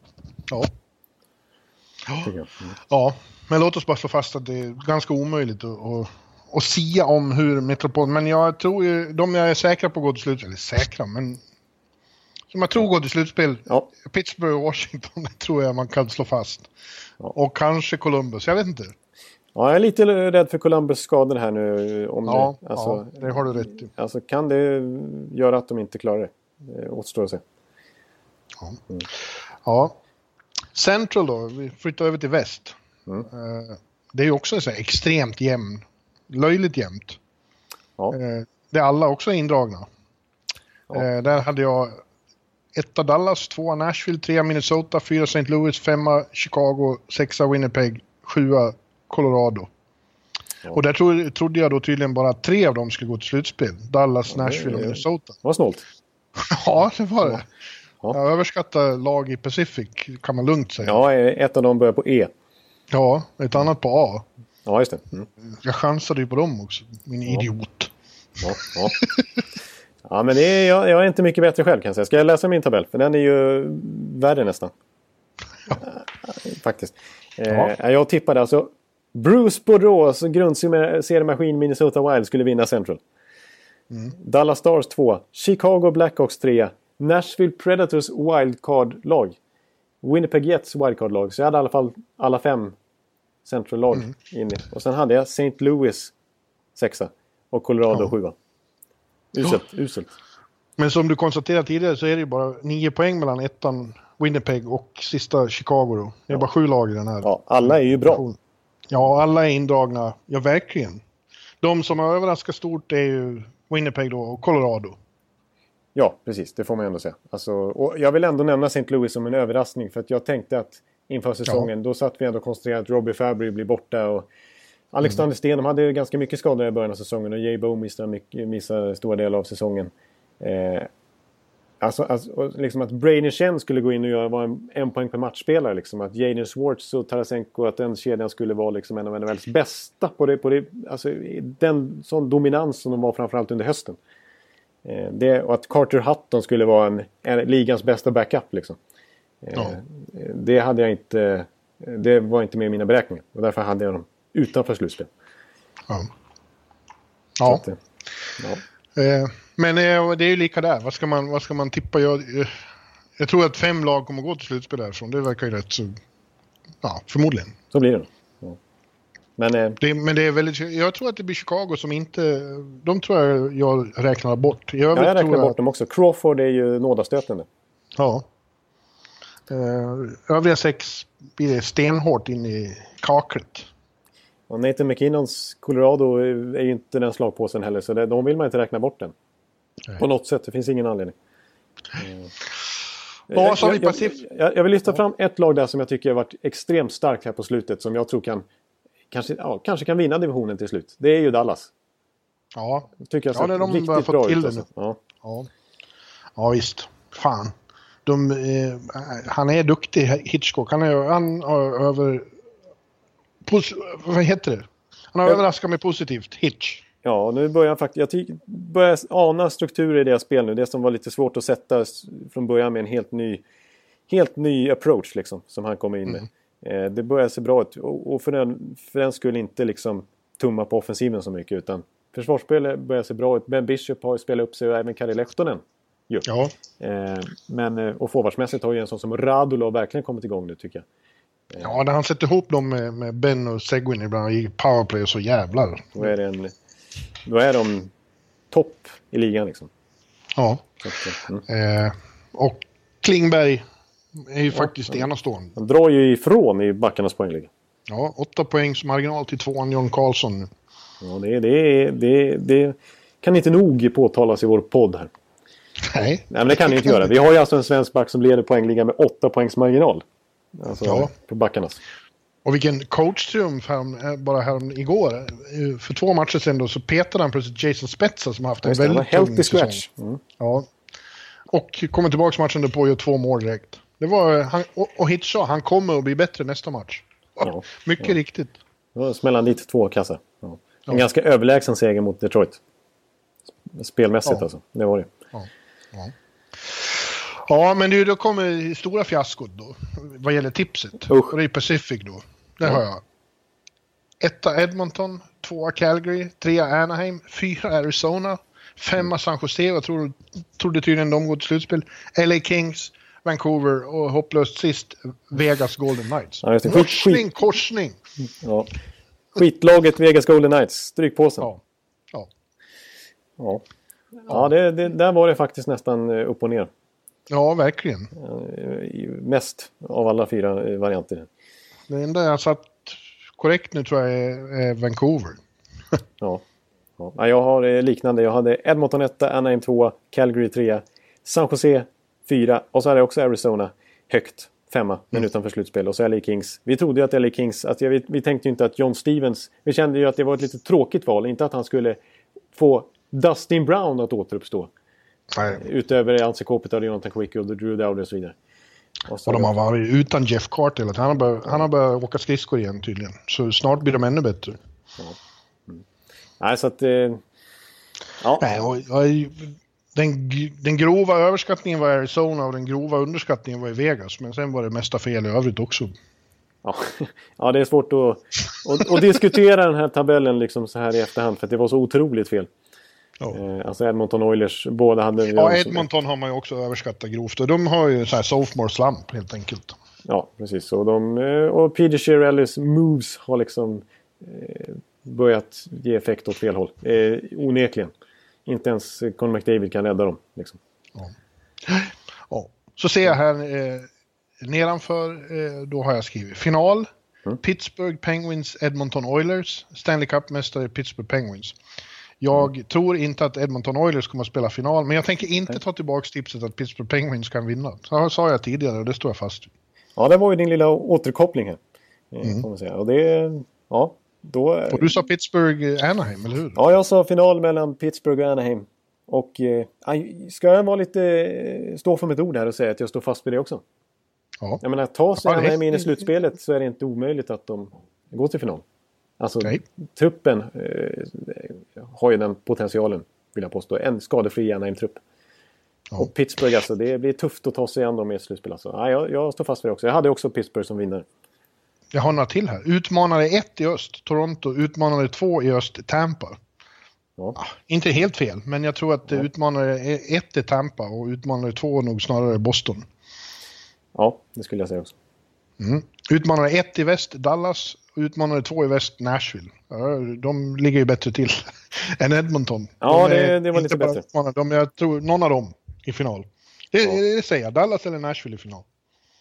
S3: Ja, men låt oss bara slå fast att det är ganska omöjligt att sia om hur Metropol, men jag tror ju, de jag är säkra på att gå till slutspel, eller säkra, men som jag tror går till slutspel, Pittsburgh och Washington, tror jag man kan slå fast. Ja. Och kanske Columbus, jag vet inte.
S1: Ja, jag är lite rädd för Columbus skador här nu.
S3: Det har du rätt i.
S1: Alltså kan det göra att de inte klarar det? Det återstår att se.
S3: Ja. Central då, vi flyttar över till väst. Det är ju också så här extremt löjligt jämnt. Ja. Det är alla också indragna. Där hade jag 1 Dallas, 2 Nashville, 3 Minnesota, 4 St. Louis, 5 Chicago, 6 Winnipeg, 7 Colorado. Ja. Och där trodde jag då tydligen bara att 3 av dem skulle gå till slutspel. Dallas, Nashville och Minnesota.
S1: Det var snålt.
S3: Ja, det var det. Ja. Jag överskattar lag i Pacific, kan man lugnt säga.
S1: Ja, ett av dem börjar på E.
S3: Ja, ett annat på A.
S1: Ja, just det.
S3: Jag chansade ju på dem också, min idiot.
S1: Ja. Ja, men jag är inte mycket bättre själv kan jag säga. Ska jag läsa min tabell? För den är ju värre nästan. Faktiskt. Jag tippade alltså Bruce Boudreaux, grundseriemaskin Minnesota Wild, skulle vinna Central. Dallas Stars 2, Chicago Blackhawks 3, Nashville Predators wildcard-lag, Winnipeg Jets wildcard-lag. Så jag hade i alla fall alla 5 Central-lag inne. Och sen hade jag St. Louis 6 och Colorado 7. Uselt.
S3: Men som du konstaterade tidigare så är det ju bara 9 poäng mellan ettan Winnipeg och sista Chicago då. Det är bara 7 lag i den här.
S1: Ja, alla är ju bra.
S3: Ja, alla är indragna. Ja, verkligen. De som har överraskat stort är ju Winnipeg då och Colorado.
S1: Ja, precis. Det får man ändå säga. Alltså, och jag vill ändå nämna St. Louis som en överraskning, för att jag tänkte att inför säsongen, då satt vi ändå konstaterat att Robbie Fabry blir borta och Alexander Sten, de hade ganska mycket skador i början av säsongen och Jay Bow missade stora delar av säsongen. Alltså liksom att Brady Chen skulle gå in och vara en poäng per matchspelare, liksom att Jaden Schwartz och Tarasenko, att den kedjan skulle vara liksom en av NHLs bästa på det, alltså den sån dominans som de var framförallt under hösten. Och att Carter Hutton skulle vara en ligans bästa backup liksom. Det hade jag inte, det var inte med i mina beräkningar och därför hade jag dem utanför slutspel.
S3: Men det är ju lika där. Vad ska man tippa? Jag tror att 5 lag kommer gå till slutspel därifrån. Det verkar ju rätt så... Ja, förmodligen.
S1: Så blir det. Ja. Men
S3: det är väldigt... Jag tror att det blir Chicago som inte... De tror jag räknar bort.
S1: Jag räknar bort dem också. Crawford är ju nådastötande.
S3: Ja. Övriga 6 blir det stenhårt in i kaklet.
S1: Och Nathan McKinnons Colorado är ju inte den slagpåsen heller, så de vill man inte räkna bort den. Nej. På något sätt, det finns ingen anledning. Jag vill lyfta fram ett lag där som jag tycker har varit extremt starkt här på slutet, som jag tror kanske kan vinna divisionen till slut. Det är ju Dallas.
S3: Ja,
S1: tycker jag
S3: det är de
S1: riktigt
S3: bra
S1: ut.
S3: Till
S1: alltså.
S3: Ja, visst. Fan. Han är duktig, Hitchcock. Han har över... Vad heter det? Han har överraskat mig positivt. Hitch.
S1: Ja, nu börjar jag börjar ana strukturer i deras spel nu. Det som var lite svårt att sätta från början med en helt ny approach liksom, som han kommer in med. Det börjar se bra ut. Och för den skulle inte liksom tumma på offensiven så mycket, utan försvarsspelet börjar se bra ut. Ben Bishop har ju spelat upp sig och även Kari Lehtonen.
S3: Ja.
S1: Och forwardsmässigt har ju en sån som Radulov verkligen kommit igång nu, tycker jag.
S3: Ja, när han sätter ihop dem med Ben och Seguin ibland i powerplay och så jävlar.
S1: Då är de topp i ligan liksom.
S3: Ja. Och Klingberg är ju faktiskt enastående.
S1: Han drar ju ifrån i backarnas poängliga.
S3: Ja, 8 poängs marginal till 2 John Karlsson.
S1: Ja, det kan inte nog påtalas i vår podd här.
S3: Nej,
S1: men det kan ni inte göra. Vi har ju alltså en svensk back som leder poängligan med 8 poängs marginal. Alltså på backarnas.
S3: Och vilken coachtriumf bara här igår. För 2 matcher sedan då så petade han plötsligt Jason Spezza som har haft en väldigt tung säsong. Ja. Och kommer tillbaka matchen på och gör 2 mål direkt. Det var och Hitch sa han kommer att bli bättre nästa match. Mycket riktigt.
S1: Då smäller han dit 2 kassar. En ganska överlägsen seger mot Detroit. Spelmässigt alltså. Det var det.
S3: Ja, men då kommer stora fiaskot då. Vad gäller tipset. Och det är Pacific då. Där har jag 1 Edmonton, 2 Calgary, 3 Anaheim, 4 Arizona, 5 San Jose. Jag trodde tydligen de går till slutspel. LA Kings, Vancouver och hopplöst sist Vegas Golden Knights.
S1: Ja,
S3: korsning.
S1: Ja. Skitlaget Vegas Golden Knights. Strykpåsen. Ja, där var det faktiskt nästan upp och ner.
S3: Ja, verkligen.
S1: Mest av alla 4 varianter.
S3: Det enda jag satt korrekt nu tror jag är Vancouver.
S1: Ja, jag har liknande. Jag hade Edmonton 1, Anaheim 2, Calgary 3, San Jose 4 och så hade jag också Arizona högt 5 men utanför slutspel. Och så LA Kings. Vi trodde ju att LA Kings, vi tänkte ju inte att John Stevens, vi kände ju att det var ett lite tråkigt val. Inte att han skulle få Dustin Brown att återuppstå.
S3: Nej.
S1: Utöver Anse Kopitar, Jonathan Quick och Drew Dowdy och så vidare.
S3: Och de har varit utan Jeff Carter. Han har börjat åka skridskor igen tydligen. Så snart blir de ännu bättre.
S1: Nej, så att...
S3: Nej, den grova överskattningen var Arizona och den grova underskattningen var i Vegas. Men sen var det mesta fel i övrigt också.
S1: Ja, det är svårt att diskutera den här tabellen liksom så här i efterhand. För att det var så otroligt fel. Alltså Edmonton Oilers, båda hade...
S3: Edmonton har man ju också överskattat grovt. Och de har ju så här sophomore slump helt enkelt.
S1: Ja, precis. Och Peter Chiarellis moves har liksom börjat ge effekt åt fel håll. Onekligen. Inte ens Conor McDavid kan rädda dem. Liksom.
S3: Ja. Så ser jag här nedanför, då har jag skrivit final. Pittsburgh Penguins, Edmonton Oilers. Stanley Cup-mästare Pittsburgh Penguins. Jag tror inte att Edmonton Oilers kommer att spela final, men jag tänker inte ta tillbaka tipset att Pittsburgh Penguins kan vinna. Så sa jag tidigare och det står jag fast vid.
S1: Ja, det var ju din lilla återkoppling här. Får man säga. Och det... Ja, då...
S3: Och du sa Pittsburgh Anaheim, eller hur?
S1: Ja, jag sa final mellan Pittsburgh och Anaheim. Och ska jag vara lite... stå för mitt ord här och säga att jag står fast vid det också? Ja. Jag menar, ta sig Anaheim in i slutspelet så är det inte omöjligt att de går till final. Alltså, truppen har ju den potentialen, vill jag påstå. En skadefri Anaheim-trupp. Och Pittsburgh, alltså, det blir tufft att ta sig igen med slutspel. Alltså. Jag står fast för det också. Jag hade också Pittsburgh som vinnare.
S3: Jag har några till här. Utmanare 1 i öst, Toronto. Utmanare 2 i öst, Tampa. Inte helt fel, men jag tror att utmanare 1 är Tampa och utmanare 2 är nog snarare Boston.
S1: Ja, det skulle jag säga också.
S3: Utmanare 1 i väst, Dallas. Utmanare 2 i väst, Nashville. De ligger ju bättre till än Edmonton.
S1: Ja, det var lite bättre.
S3: Jag tror någon av dem i final. Det säger jag. Dallas eller Nashville i final.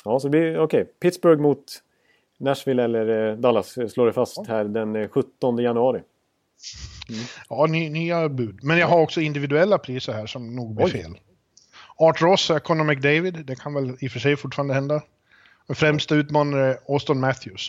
S1: Ja, så okej. Pittsburgh mot Nashville eller Dallas slår det fast här den 17 januari.
S3: Ja, nya bud. Men jag har också individuella priser här som nog blir fel. Art Ross, Conor McDavid. Det kan väl i och för sig fortfarande hända. Och främsta utmanare Auston Matthews.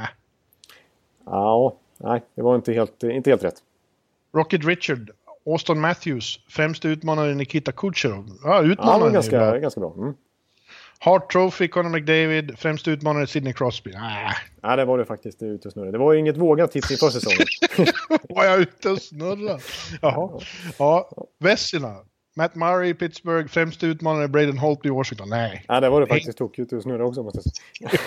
S1: Ja, nej, det var inte helt rätt.
S3: Rocket Richard, Auston Matthews. Främsta utmanare Nikita Kucherov. Ja, utmanaren
S1: ganska bra.
S3: Hart Trophy, Conor McDavid. Främsta utmanare Sidney Crosby.
S1: Ja, det var det faktiskt ute och snurra. Det var ju inget vågat tips inför säsongen.
S3: Var jag ute och snurra? Jaha. Ja, Vessina. Matt Murray, Pittsburgh. Främsta utmanare Braden Holtby, Washington. Nej.
S1: Ja, det var det faktiskt tokigt ute och snurra också, måste jag säga.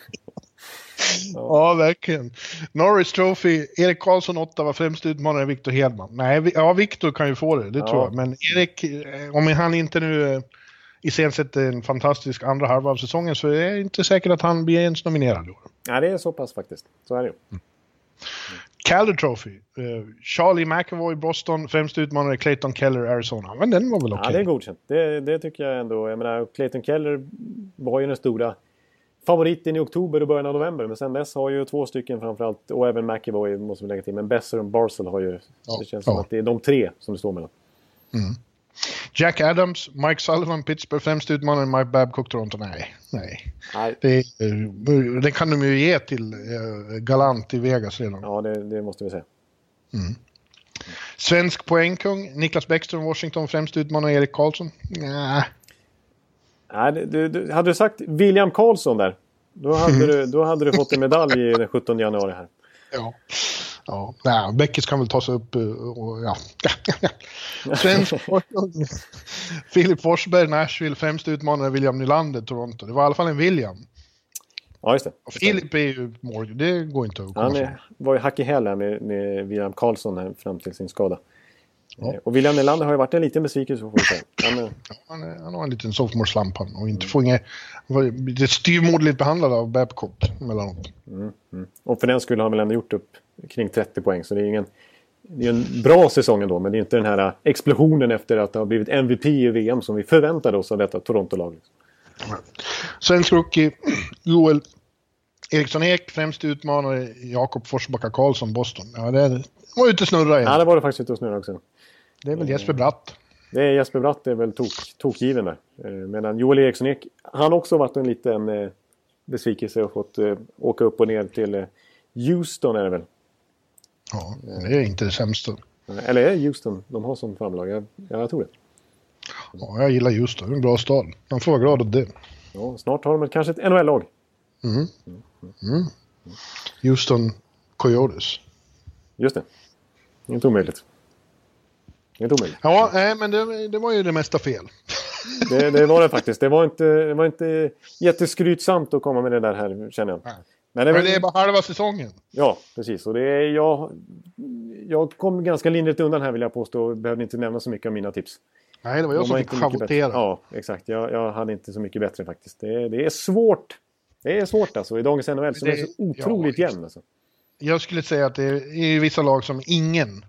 S3: Ja, verkligen. Norris Trophy, Erik Karlsson 8 var främst utmanare Victor Hedman. Nej, Victor kan ju få det tror jag. Men Erik, om han inte nu iscensätter en fantastisk andra halva av säsongen så är det inte säkert att han blir ens nominerad.
S1: Ja, det är så pass faktiskt. Så är det ju.
S3: Calder Trophy, Charlie McAvoy, Boston, främst utmanare Clayton Keller, Arizona. Men den var väl okej.
S1: Ja, det är godkänt. Det tycker jag ändå. Jag menar, Clayton Keller var ju den stora favoriten i oktober och början av november. Men sen dess har ju 2 stycken framförallt, och även McAvoy måste vi lägga till. Men Besser och Barzal har ju, det känns som att det är de 3 som det står mellan.
S3: Jack Adams, Mike Sullivan, Pittsburgh, främst utmanare Mike Babcock, Toronto. Nej. Det kan de ju ge till Galant i Vegas redan.
S1: Ja, det måste vi säga.
S3: Svensk poängkung, Niklas Bäckström, Washington, främst utmanare Erik Karlsson.
S1: Nej, hade du sagt William Karlsson där, då hade du fått en medalj den 17 januari här.
S3: Ja, Bäckis kan väl ta sig upp och Svensk Filip Forsberg, Nashville, främst utmanare William Nylander, Toronto. Det var i alla fall en William.
S1: Ja, just det.
S3: Och Filip är ju Morgan, det går inte att komma
S1: var ju hack i häl med William Karlsson här fram till sin skada. Och William Nylander har ju varit en liten besvikelse, får vi säga.
S3: Han har en liten sophomore-slamp och inte får inget. Det är styvmodligt behandlad av Babcock mellanåt.
S1: Och för den skulle han väl ändå gjort upp kring 30 poäng. Så det är en bra säsong ändå. Men det är inte den här explosionen efter att det har blivit MVP i VM som vi förväntade oss av detta Toronto-lag.
S3: Svensk rookie Joel Eriksson Ek, främst utmanare Jakob Forsbacka Karlsson, Boston. Ja, det var ute och snurra igen.
S1: Ja, det var det faktiskt ute och snurra också.
S3: Det är väl Jesper Bratt.
S1: Det är Jesper Bratt, det är väl tokgiven där. Medan Joel Eriksson Ek, han också varit en liten besvikelse och fått åka upp och ner till Houston är det väl.
S3: Ja, det är inte det sämsta.
S1: Eller är Houston, de har sån framlag, jag tror det.
S3: Ja, jag gillar Houston, det är en bra stad. Man får vara glad åt det.
S1: Ja, snart har de kanske ett NHL-lag.
S3: Houston Coyotes.
S1: Just det. Inte omöjligt.
S3: Ja, men det var ju det mesta fel.
S1: Det var det faktiskt. Det var inte jätteskrytsamt att komma med det där här, känner jag.
S3: Men det är bara halva säsongen.
S1: Ja, precis. Och jag kom ganska lindrigt undan här, vill jag påstå. Och behövde inte nämna så mycket av mina tips.
S3: Nej, det var jag som fick schavottera.
S1: Ja, exakt. Jag hade inte så mycket bättre faktiskt. Det är svårt. Det är svårt alltså i dagens NHL som är så otroligt jämn alltså. Jag
S3: skulle säga att det är vissa lag som ingen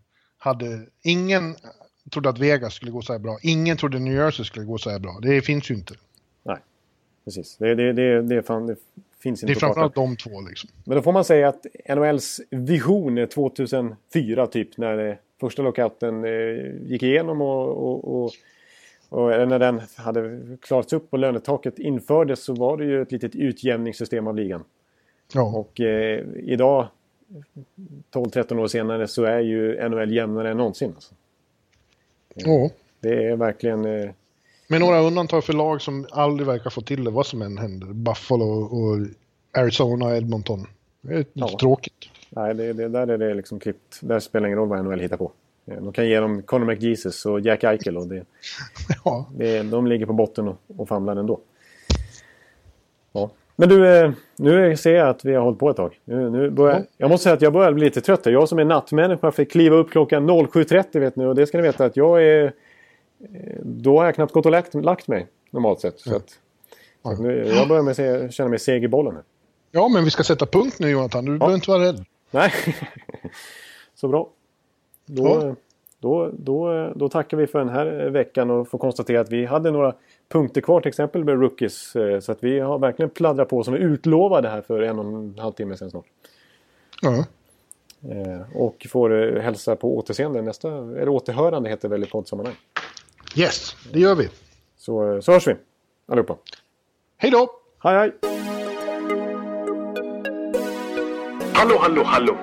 S3: trodde att Vegas skulle gå så här bra. Ingen trodde New Jersey skulle gå så här bra. Det finns ju inte.
S1: Nej, precis. Det finns inte.
S3: Det är framförallt de två liksom.
S1: Men då får man säga att NHLs vision är 2004 typ, när första lockouten gick igenom och när den hade klarats upp och lönetaket infördes, så var det ju ett litet utjämningssystem av ligan.
S3: Ja.
S1: Och idag 12-13 år senare så är ju NHL jämnare än någonsin alltså.
S3: Ja.
S1: Det är verkligen
S3: med några undantag för lag som aldrig verkar få till det, vad som än händer. Buffalo och Arizona och Edmonton. Det är lite tråkigt.
S1: Nej, där är det liksom klippt. Där spelar ingen roll vad NHL hittar på. De kan ge dem Conor McJesus och Jack Eichel och de ligger på botten och famlar ändå. Ja. Men du, nu ser jag att vi har hållit på ett tag. Jag måste säga att jag börjar bli lite trött. Jag som är nattmänniska fick kliva upp klockan 07.30 vet ni. Och det ska ni veta att då har jag knappt gått och lagt mig normalt sett. Så att nu, jag börjar med känna mig seg i bollen här.
S3: Ja, men vi ska sätta punkt nu, Jonathan. Du behöver inte vara rädd.
S1: Nej, så bra. Då Då tackar vi för den här veckan och får konstatera att vi hade några punkter kvar, till exempel med rookies. Så att vi har verkligen pladdrat på som vi utlovade här för 1,5 timme sedan snart.
S3: Ja.
S1: Och får hälsa på återseende eller återhörande heter väl i poddsammanhang.
S3: Yes, det gör vi.
S1: Så hörs vi allihopa.
S3: Hej då!
S1: Hej hej!
S6: Hallå, hallå, hallå!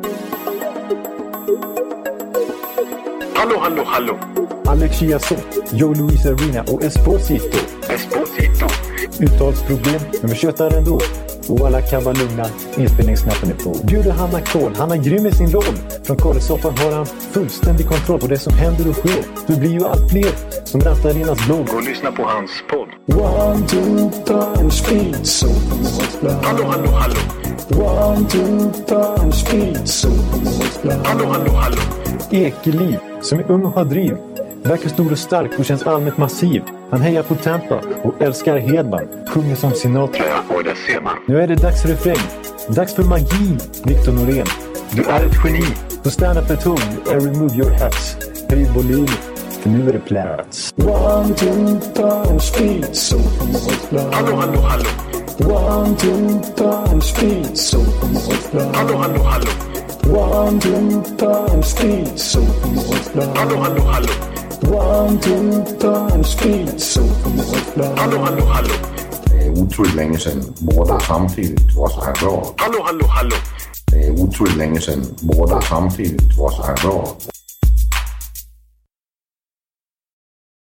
S6: Hallå, hallå, hallå!
S7: Alex Chiazot, Joe Luis Arena och Esposito. Uttalsproblem, men vi tjötar ändå. Och alla kan vara lugna, inspelningsknappen är på. Bjuder Hanna Kohl, han är grym i sin roll. Från Kållesoffan har han fullständig kontroll på det som händer och sker. Det blir ju allt fler som rattar in hans blogg.
S6: Gå och lyssna på hans podd.
S7: 1, 2, punch, beat, so.
S6: Hallå, hallå, hallå!
S7: 1, 2, punch, beat, so.
S6: Hallå, hallå, hallå!
S7: Ekeliv, som är ung och har driv. Verkar stor och stark och känns allmänt massiv. Han hejar på Tampa och älskar Hedman. Sjunger som Sinatra.
S6: Ja, och det ser man.
S7: Nu är det dags för refräng. Dags för magi, Victor Norén. Du är ett geni. Så stand up at home and remove your hats. Höj volym, för nu är det plats. 1, 2, punch, beat, so.
S6: Hallå, hallå, hallå!
S7: 1, 2, punch, beat, so.
S6: Hallå, hallå, hallå!
S7: 1, 2, punch, beat, so.
S6: Hallå, hallå, hallå!
S7: 1, 2, punch, beat, so.
S6: Hallå, hallå, hallå!
S8: Det är otroligt länge sedan båda samtidigt var så här bra.
S6: Hallå, hallå, hallå!
S8: Det är otroligt länge sedan båda samtidigt var så här bra.